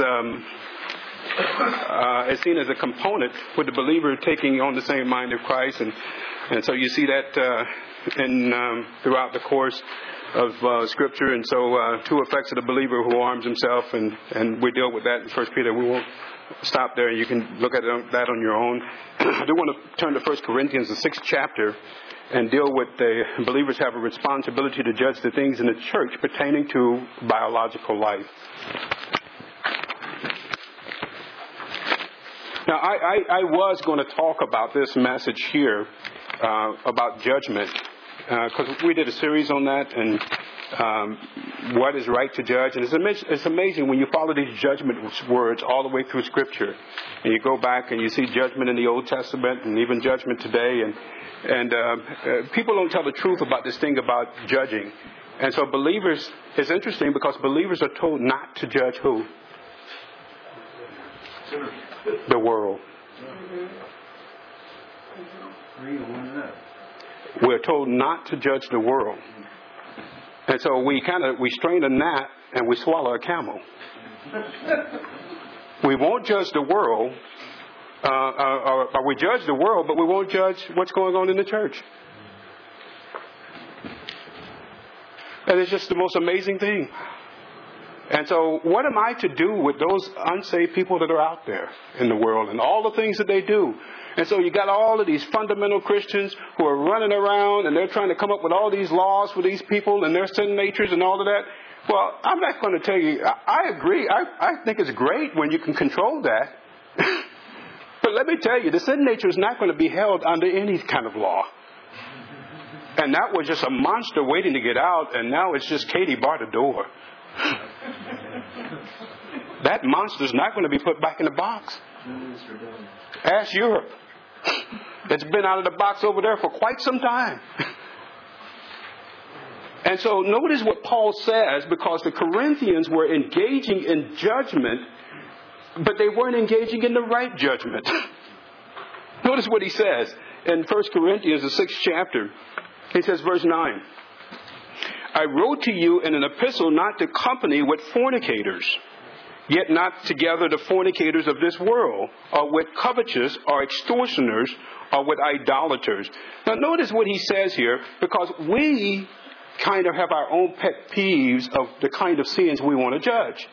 seen as a component with the believer taking on the same mind of Christ, and so you see that throughout the course of Scripture. And so, 2 effects of the believer who arms himself, and we deal with that in 1 Peter. We won't stop there. You can look at that on your own. I do want to turn to 1 Corinthians, the 6th chapter, and deal with the believers have a responsibility to judge the things in the church pertaining to biological life. Now, I was going to talk about this message here about judgment, because we did a series on that, and what is right to judge. And it's amazing when you follow these judgment words all the way through Scripture, and you go back and you see judgment in the Old Testament and even judgment today, and people don't tell the truth about this thing about judging. And so believers, it's interesting because believers are told not to judge who? The world. We're told not to judge the world. And so we strain a gnat and we swallow a camel. We won't judge the world, or we judge the world, but we won't judge what's going on in the church. And it's just the most amazing thing. And so what am I to do with those unsaved people that are out there in the world and all the things that they do? And so you got all of these fundamental Christians who are running around and they're trying to come up with all these laws for these people and their sin natures and all of that. Well, I'm not going to tell you, I agree. I think it's great when you can control that. But let me tell you, the sin nature is not going to be held under any kind of law. And that was just a monster waiting to get out, and now it's just Katie bar the door. That monster's not going to be put back in the box. Ask Europe. It's been out of the box over there for quite some time. And so notice what Paul says, because the Corinthians were engaging in judgment, but they weren't engaging in the right judgment. Notice what he says in 1 Corinthians, the 6th chapter. He says, verse 9, I wrote to you in an epistle not to company with fornicators, yet not together the fornicators of this world, or with covetous, or extortioners, or with idolaters. Now notice what he says here, because we kind of have our own pet peeves of the kind of sins we want to judge.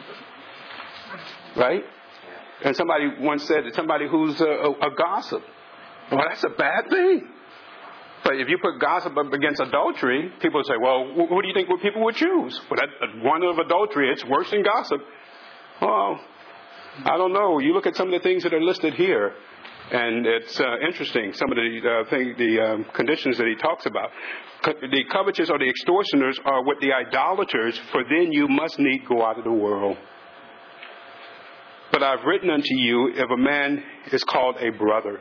Right? And somebody once said that somebody who's a gossip, well, that's a bad thing. But if you put gossip up against adultery, people say, well, what do you think people would choose? Well, that one of adultery, it's worse than gossip. Well, I don't know. You look at some of the things that are listed here, and it's interesting. Some of the conditions that he talks about. The covetous or the extortioners are with the idolaters, for then you must need go out of the world. But I've written unto you, if a man is called a brother,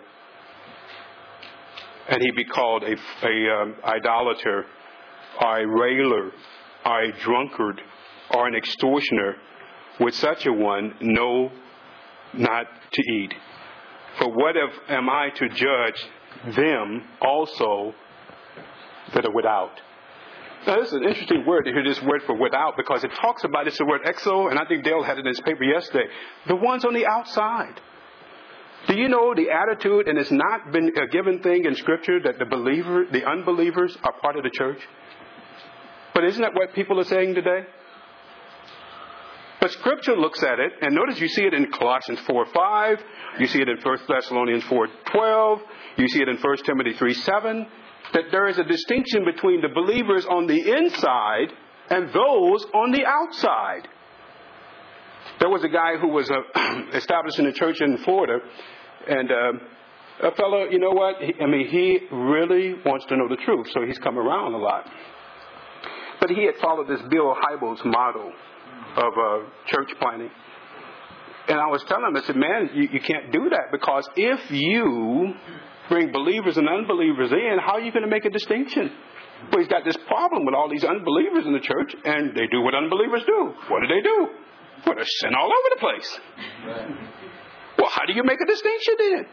and he be called a idolater, or a railer, or a drunkard, or an extortioner, with such a one, know not to eat. For what am I to judge them also that are without? Now, this is an interesting word to hear this word for without, because it talks about, it's the word exo, and I think Dale had it in his paper yesterday, the ones on the outside. Do you know the attitude, and it's not been a given thing in Scripture, that the unbelievers are part of the church? But isn't that what people are saying today? But Scripture looks at it, and notice you see it in Colossians 4:5, you see it in 1 Thessalonians 4:12, you see it in 1 Timothy 3:7, that there is a distinction between the believers on the inside and those on the outside. There was a guy who was establishing a church in Florida, and a fellow, you know what? He really wants to know the truth, so he's come around a lot. But he had followed this Bill Hybels model of church planning. And I was telling him, I said, man, you can't do that, because if you bring believers and unbelievers in, how are you going to make a distinction? Well, he's got this problem with all these unbelievers in the church, and they do what unbelievers do. What do? Well, there's sin all over the place. Well, how do you make a distinction then?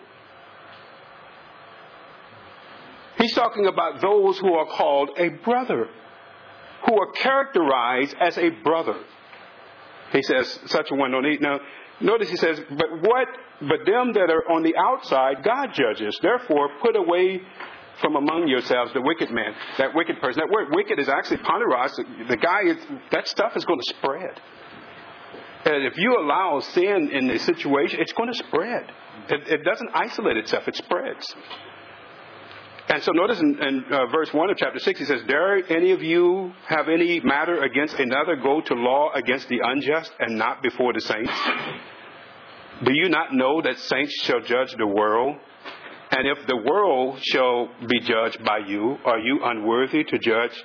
He's talking about those who are called a brother, who are characterized as a brother. He says, such a one don't eat. Now, notice he says, but them that are on the outside, God judges. Therefore, put away from among yourselves the wicked man, that wicked person. That word wicked is actually poneros. The guy, that stuff is going to spread. And if you allow sin in the situation, it's going to spread. It doesn't isolate itself, it spreads. And so notice in verse 1 of chapter 6, he says, dare any of you have any matter against another go to law against the unjust and not before the saints? Do you not know that saints shall judge the world? And if the world shall be judged by you, are you unworthy to judge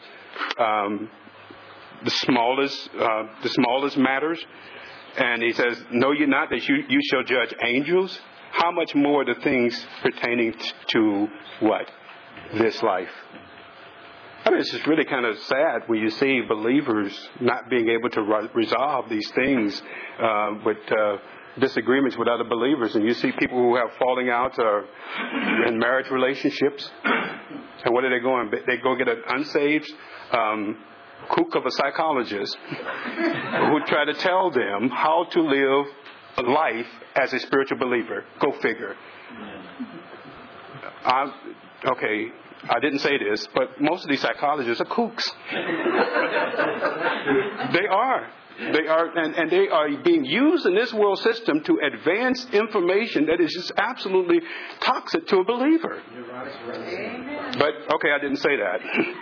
the smallest matters? And he says, know you not that you shall judge angels? How much more the things pertaining to what? This life. It's just really kind of sad when you see believers not being able to resolve these things with disagreements with other believers. And you see people who have falling out in marriage relationships. And what are they going? They go get an unsaved kook of a psychologist who try to tell them how to live a life as a spiritual believer. Go figure. Okay, I didn't say this, but most of these psychologists are kooks. They are. And they are being used in this world system to advance information that is just absolutely toxic to a believer. But, okay, I didn't say that.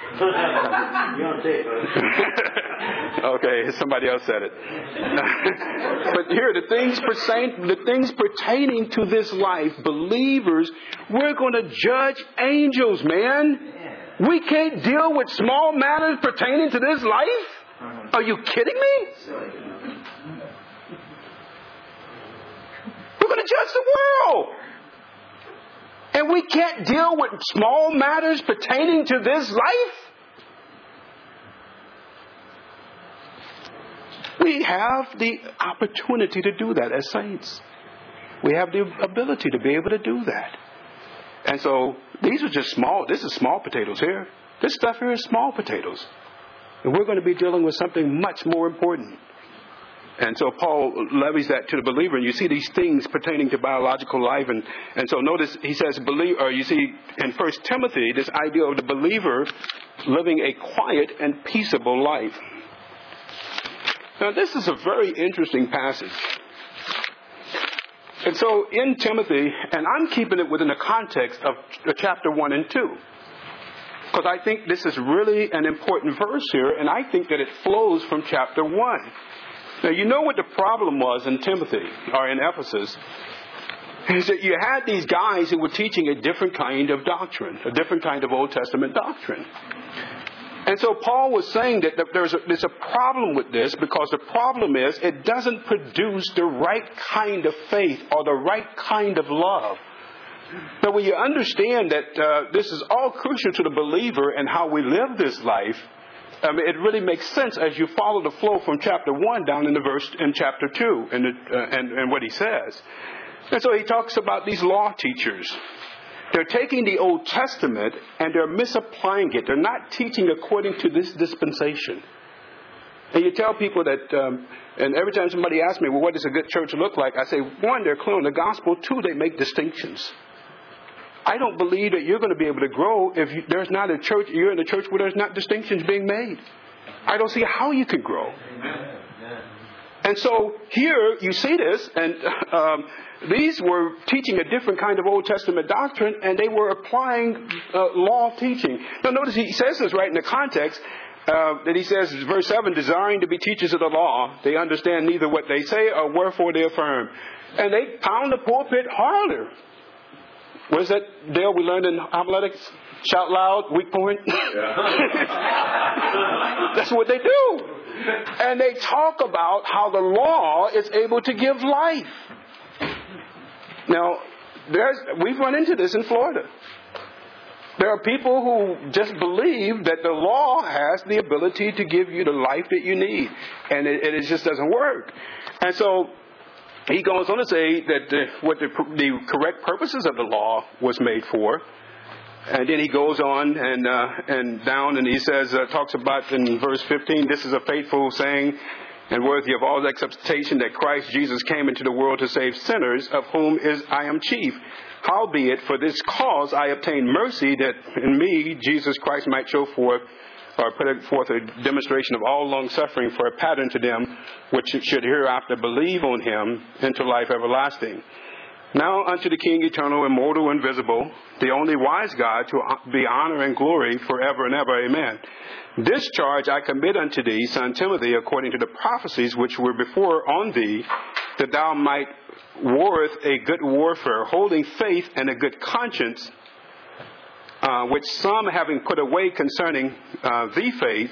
Okay, somebody else said it. But here, the things pertaining to this life, believers, we're going to judge angels, man. We can't deal with small matters pertaining to this life. Are you kidding me? We're going to judge the world. And we can't deal with small matters pertaining to this life. We have the opportunity to do that as saints. We have the ability to be able to do that. And so these are just this is small potatoes here. This stuff here is small potatoes. And we're going to be dealing with something much more important. And so Paul levies that to the believer, and you see these things pertaining to biological life. And so notice he says, you see in 1 Timothy, this idea of the believer living a quiet and peaceable life. Now, this is a very interesting passage. And so in Timothy, and I'm keeping it within the context of chapter 1 and 2, because I think this is really an important verse here, and I think that it flows from chapter 1. Now, you know what the problem was in Timothy, or in Ephesus, is that you had these guys who were teaching a different kind of doctrine, a different kind of Old Testament doctrine. And so Paul was saying that there's a problem with this, because the problem is it doesn't produce the right kind of faith or the right kind of love. Now, when you understand that this is all crucial to the believer and how we live this life, it really makes sense as you follow the flow from chapter 1 down in chapter 2 and what he says. And so he talks about these law teachers. They're taking the Old Testament and they're misapplying it. They're not teaching according to this dispensation. And you tell people that, and every time somebody asks me, well, what does a good church look like? I say, one, they're clear on the gospel. Two, they make distinctions. I don't believe that you're going to be able to grow if there's not a church, you're in a church where there's not distinctions being made. I don't see how you can grow. Amen. And so here you see this, and these were teaching a different kind of Old Testament doctrine, and they were applying law teaching. Now notice he says this right in the context, that he says, verse 7, desiring to be teachers of the law, they understand neither what they say or wherefore they affirm. And they pound the pulpit harder. What is that, Dale, we learned in homiletics? Shout loud, weak point. That's what they do. And they talk about how the law is able to give life. Now, we've run into this in Florida. There are people who just believe that the law has the ability to give you the life that you need. And it just doesn't work. And so he goes on to say that what the correct purposes of the law was made for. And then he goes on and down, and he says, talks about in verse 15, this is a faithful saying and worthy of all acceptation that Christ Jesus came into the world to save sinners, of whom I am chief. Howbeit, for this cause I obtained mercy, that in me Jesus Christ might show forth, or put forth a demonstration of all long suffering for a pattern to them which should hereafter believe on him into life everlasting. Now unto the King eternal, immortal, invisible, the only wise God, to be honor and glory forever and ever. Amen. This charge I commit unto thee, son Timothy, according to the prophecies which were before on thee, that thou might warreth a good warfare, holding faith and a good conscience, which some, having put away concerning the faith,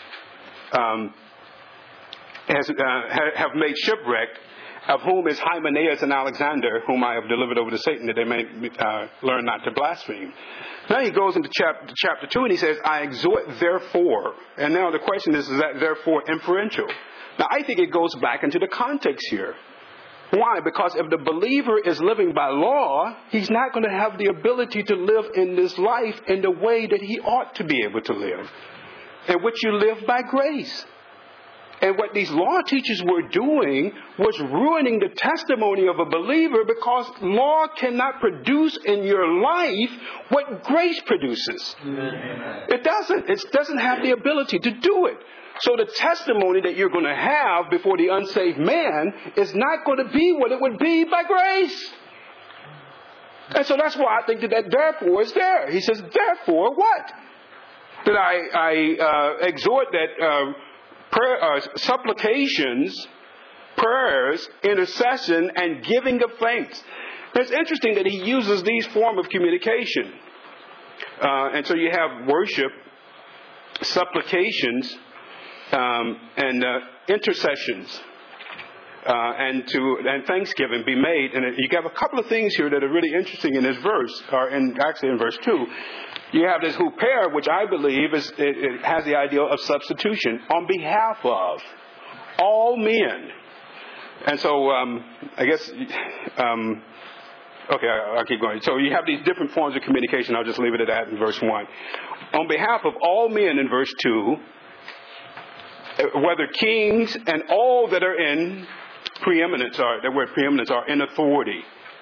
have made shipwreck, of whom is Hymenaeus and Alexander, whom I have delivered over to Satan, that they may learn not to blaspheme. Now he goes into chapter 2, and he says, I exhort therefore. And now the question is that therefore inferential? Now I think it goes back into the context here. Why? Because if the believer is living by law, he's not going to have the ability to live in this life in the way that he ought to be able to live, in which you live by grace. And what these law teachers were doing was ruining the testimony of a believer, because law cannot produce in your life what grace produces. Amen. It doesn't. It doesn't have the ability to do it. So the testimony that you're going to have before the unsaved man is not going to be what it would be by grace. And so that's why I think that therefore is there. He says, therefore what? That I exhort that supplications, prayers, intercession, and giving of thanks. It's interesting that he uses these forms of communication. And so you have worship, supplications, and intercessions, and thanksgiving be made. And you have a couple of things here that are really interesting in this verse, or actually in verse 2. You have this huper, which I believe it has the idea of substitution, on behalf of all men. And so I guess, okay, I'll keep going. So you have these different forms of communication. I'll just leave it at that in verse 1. On behalf of all men in verse 2, whether kings and all that are in preeminence are, the word preeminence are in authority.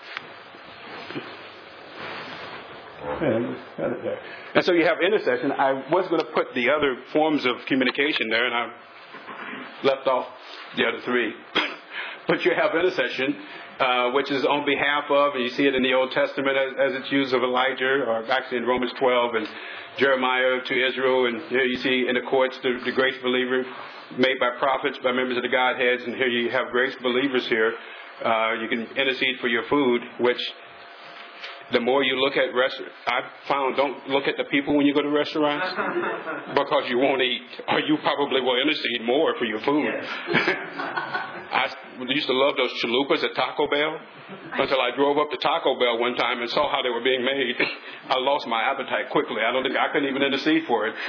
And so you have intercession. I was going to put the other forms of communication there, and I left off the other three. But you have intercession, which is on behalf of, and you see it in the Old Testament as it's used of Elijah, or actually in Romans 12 and Jeremiah to Israel, and here you see in the courts the grace believer made by prophets, by members of the Godheads, and here you have grace believers here. You can intercede for your food, which the more you look at I've found, don't look at the people when you go to restaurants because you won't eat, or you probably will intercede more for your food. I used to love those chalupas at Taco Bell until I drove up to Taco Bell one time and saw how they were being made. I lost my appetite quickly. I couldn't even intercede for it.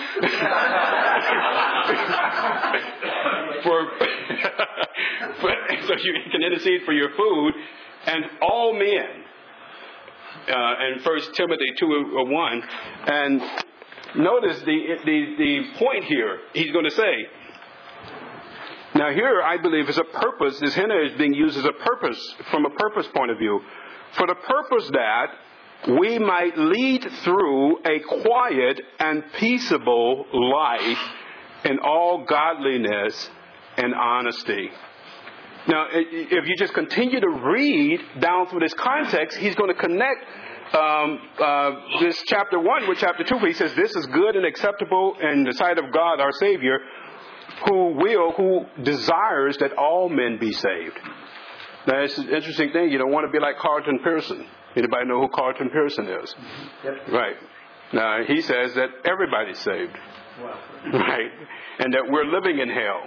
So you can intercede for your food, and all men. In 1 Timothy 2:1, and notice the point here. He's going to say, now here I believe is a purpose. This henna is being used as a purpose, from a purpose point of view, for the purpose that we might lead through a quiet and peaceable life in all godliness and honesty. Now, if you just continue to read down through this context, he's going to connect this chapter 1 with chapter 2, where he says, this is good and acceptable in the sight of God, our Savior, who desires that all men be saved. Now, it's an interesting thing. You don't want to be like Carlton Pearson. Anybody know who Carlton Pearson is? Yep. Right. Now, he says that everybody's saved. Wow. Right. And that we're living in hell.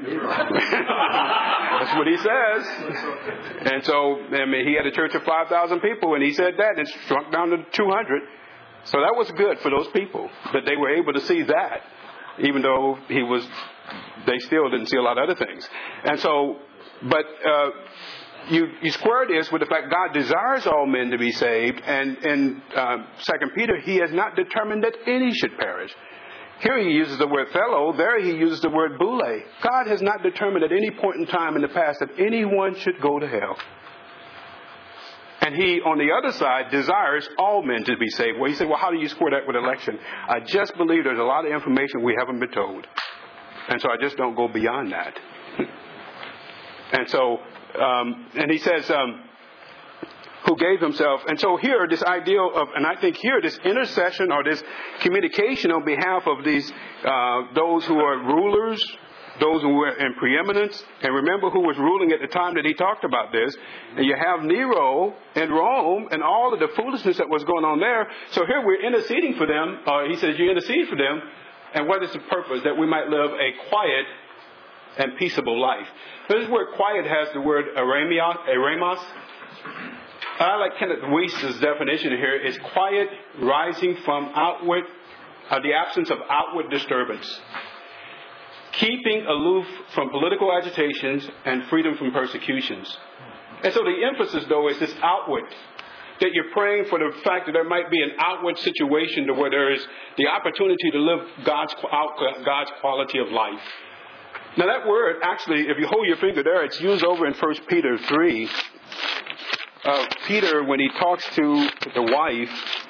That's what he says. And so, he had a church of 5,000 people, and he said that, and it shrunk down to 200. So that was good for those people, that they were able to see that, even though they still didn't see a lot of other things. And so, but you square this with the fact God desires all men to be saved, and in 2 Peter, he has not determined that any should perish. Here he uses the word fellow. There he uses the word boule. God has not determined at any point in time in the past that anyone should go to hell. And he, on the other side, desires all men to be saved. Well, you say, well, how do you square that with election? I just believe there's a lot of information we haven't been told. And so I just don't go beyond that. And so, and he says, who gave himself. And so here, this idea of, and I think here, this intercession or this communication on behalf of these, those who are rulers, those who were in preeminence. And remember who was ruling at the time that he talked about this. And you have Nero in Rome and all of the foolishness that was going on there. So here we're interceding for them. He says you intercede for them. And what is the purpose? That we might live a quiet and peaceable life. This word quiet has the word eremos. I like Kenneth Wuest's definition here is quiet rising from the absence of outward disturbance. Keeping aloof from political agitations and freedom from persecutions. And so the emphasis, though, is this outward. That you're praying for the fact that there might be an outward situation to where there is the opportunity to live God's quality of life. Now that word, actually, if you hold your finger there, it's used over in 1 Peter 3. Peter, when he talks to the wife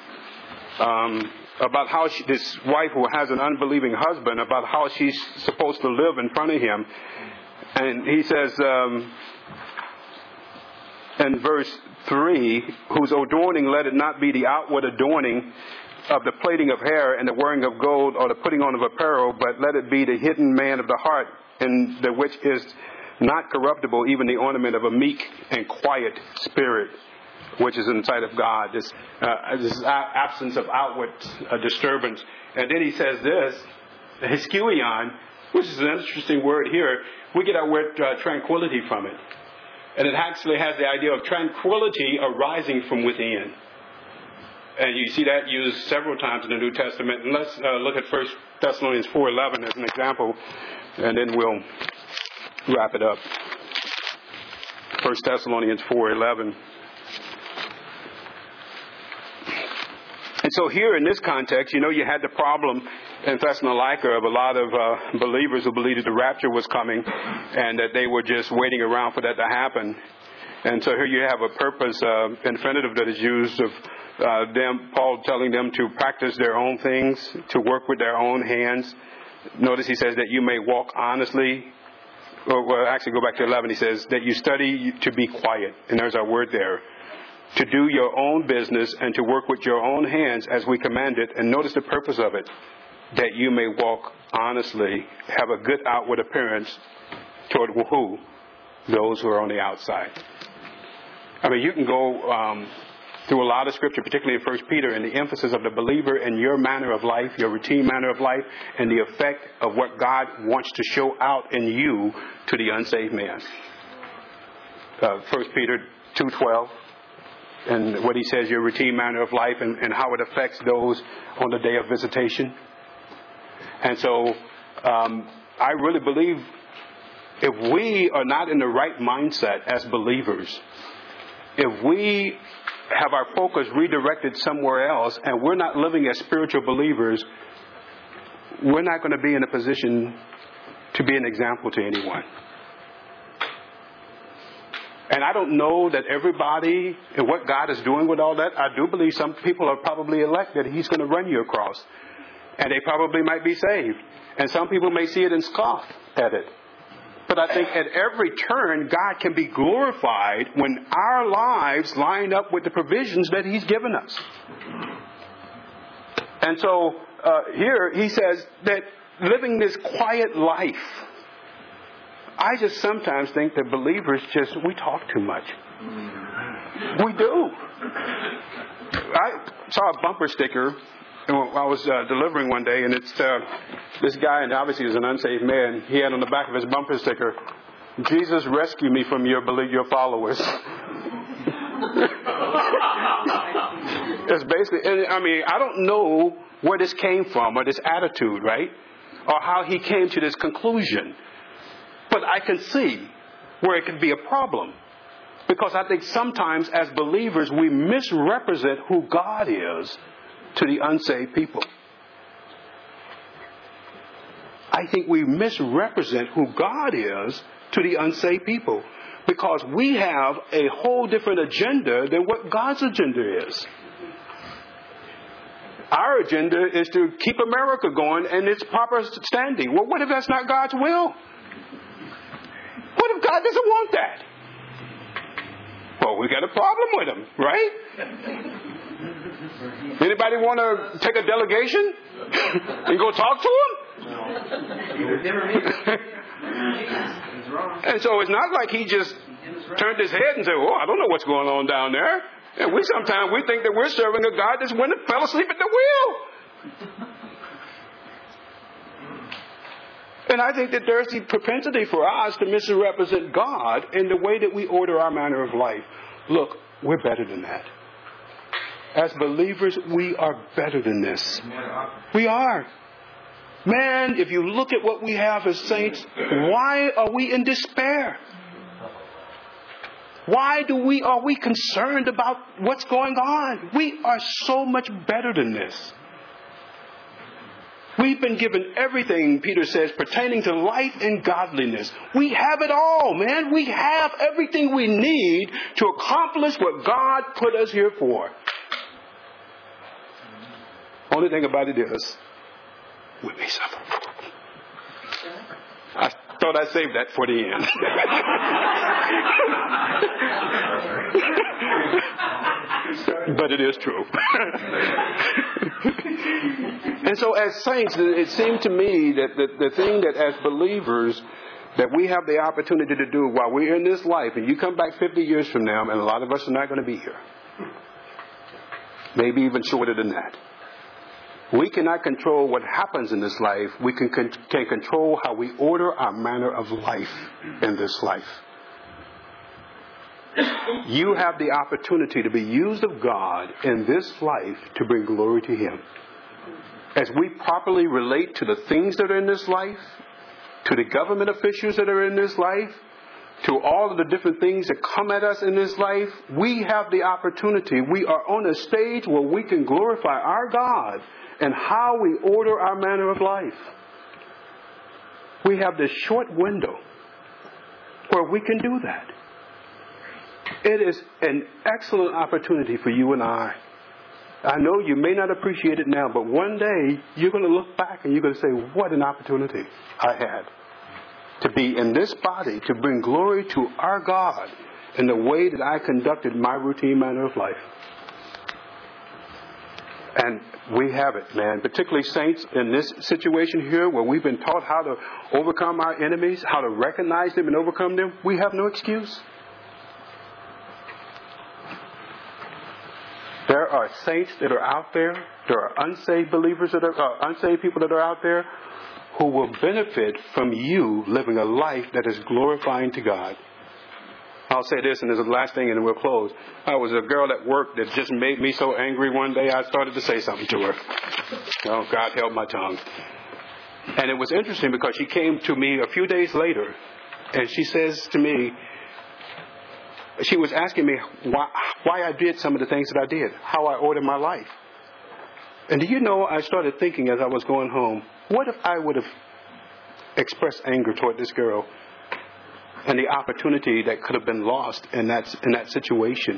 about how this wife who has an unbelieving husband, about how she's supposed to live in front of him. And he says in verse 3, whose adorning let it not be the outward adorning of the plaiting of hair and the wearing of gold or the putting on of apparel, but let it be the hidden man of the heart, in the which is not corruptible, even the ornament of a meek and quiet spirit, which is in the sight of God. This absence of outward disturbance. And then he says this, hyskeuion, which is an interesting word here. We get our word tranquility from it. And it actually has the idea of tranquility arising from within. And you see that used several times in the New Testament. And let's look at 1 Thessalonians 4:11 as an example, and then we'll wrap it up. 1 Thessalonians 4:11. It so here in this context, you had the problem in Thessalonica of a lot of believers who believed that the rapture was coming and that they were just waiting around for that to happen. And so here you have a purpose infinitive that is used of Paul telling them to practice their own things, to work with their own hands. Notice he says that you may walk honestly. Well, actually go back to 11. He says that you study to be quiet. And there's our word there. To do your own business and to work with your own hands as we commanded. And notice the purpose of it. That you may walk honestly, have a good outward appearance toward who? Those who are on the outside. I mean, you can go through a lot of scripture, particularly in 1 Peter, and the emphasis of the believer in your manner of life, your routine manner of life, and the effect of what God wants to show out in you to the unsaved man. 1 Peter 2:12. And what he says, your routine manner of life and how it affects those on the day of visitation. And so I really believe if we are not in the right mindset as believers, if we have our focus redirected somewhere else and we're not living as spiritual believers, we're not going to be in a position to be an example to anyone. And I don't know that everybody and what God is doing with all that. I do believe some people are probably elect that He's going to run you across. And they probably might be saved. And some people may see it and scoff at it. But I think at every turn, God can be glorified when our lives line up with the provisions that He's given us. And so here He says that living this quiet life, I just sometimes think that believers we talk too much. We do. I saw a bumper sticker I was delivering one day, and it's this guy, and obviously he's an unsaved man. He had on the back of his bumper sticker, "Jesus, rescue me from your followers." It's basically, I don't know where this came from or this attitude, right? Or how he came to this conclusion. But I can see where it can be a problem. Because I think sometimes as believers we misrepresent who God is to the unsaved people. I think we misrepresent who God is to the unsaved people. Because we have a whole different agenda than what God's agenda is. Our agenda is to keep America going in its proper standing. Well, what if that's not God's will? What if God doesn't want that? Well, we got a problem with Him, right? Anybody want to take a delegation and go talk to Him? And so it's not like He just turned His head and said, "Oh, I don't know what's going on down there." And sometimes we think that we're serving a God that's went and fell asleep at the wheel. And I think that there's the propensity for us to misrepresent God in the way that we order our manner of life. Look, we're better than that. As believers, we are better than this. We are. Man, if you look at what we have as saints, why are we in despair? Why are we concerned about what's going on? We are so much better than this. We've been given everything, Peter says, pertaining to life and godliness. We have it all, man. We have everything we need to accomplish what God put us here for. Only thing about it is, we may suffer. I thought I'd save that for the end. But it is true. And so as saints, it seemed to me that the thing that as believers that we have the opportunity to do while we're in this life, and you come back 50 years from now, and a lot of us are not going to be here. Maybe even shorter than that. We cannot control what happens in this life. We can control how we order our manner of life in this life. You have the opportunity to be used of God in this life to bring glory to Him. As we properly relate to the things that are in this life, to the government officials that are in this life, to all of the different things that come at us in this life, we have the opportunity. We are on a stage where we can glorify our God and how we order our manner of life. We have this short window where we can do that. It is an excellent opportunity for you and I. I know you may not appreciate it now, but one day you're going to look back and you're going to say, what an opportunity I had to be in this body, to bring glory to our God in the way that I conducted my routine manner of life. And we have it, man. Particularly saints in this situation here where we've been taught how to overcome our enemies, how to recognize them and overcome them. We have no excuse. There are saints that are out there. There are unsaved believers that are unsaved people that are out there who will benefit from you living a life that is glorifying to God. I'll say this, and this is the last thing, and then we'll close. I was a girl at work that just made me so angry one day, I started to say something to her. Oh, God help my tongue. And it was interesting because she came to me a few days later, and she says to me, she was asking me why I did some of the things that I did, how I ordered my life. And do you know, I started thinking as I was going home, what if I would have expressed anger toward this girl and the opportunity that could have been lost in that situation?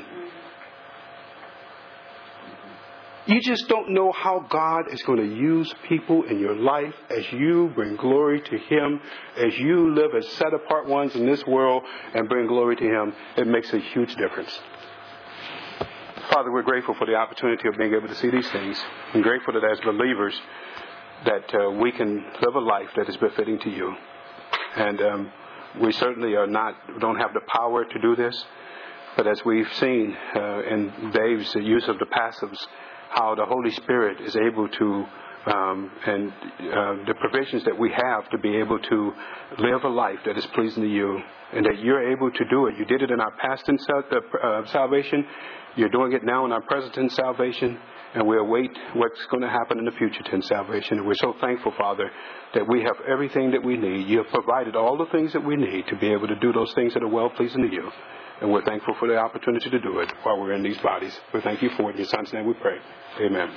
You just don't know how God is going to use people in your life as you bring glory to Him, as you live as set apart ones in this world and bring glory to Him. It makes a huge difference. Father, we're grateful for the opportunity of being able to see these things. I'm grateful that as believers that we can live a life that is befitting to you. And we certainly don't have the power to do this. But as we've seen in Dave's use of the passives, how the Holy Spirit is able to, and the provisions that we have to be able to live a life that is pleasing to you, and that you're able to do it. You did it in our past tense salvation. You're doing it now in our present tense salvation, and we await what's going to happen in the future tense salvation. And we're so thankful, Father, that we have everything that we need. You have provided all the things that we need to be able to do those things that are well pleasing to you. And we're thankful for the opportunity to do it while we're in these bodies. We thank you for it. In your Son's name we pray. Amen.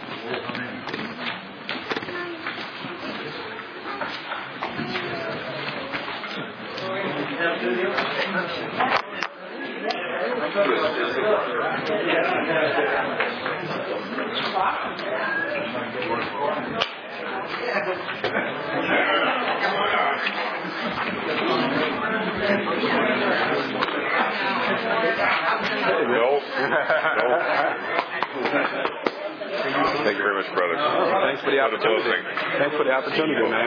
Thank you very much, brother. Thanks for the opportunity. Thanks for the opportunity, man.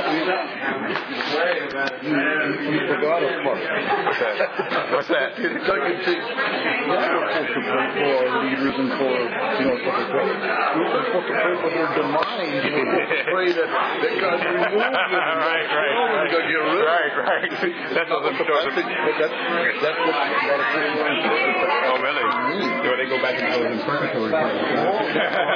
You forgot a part. What's that? You're supposed to pray for our leaders and for, for the great. We're supposed to pray for their demise. We're supposed to pray that God remove them. Right. That's what I'm sure. That's what a lot of Christians. Oh, really? Or they go back and tell them in purgatory.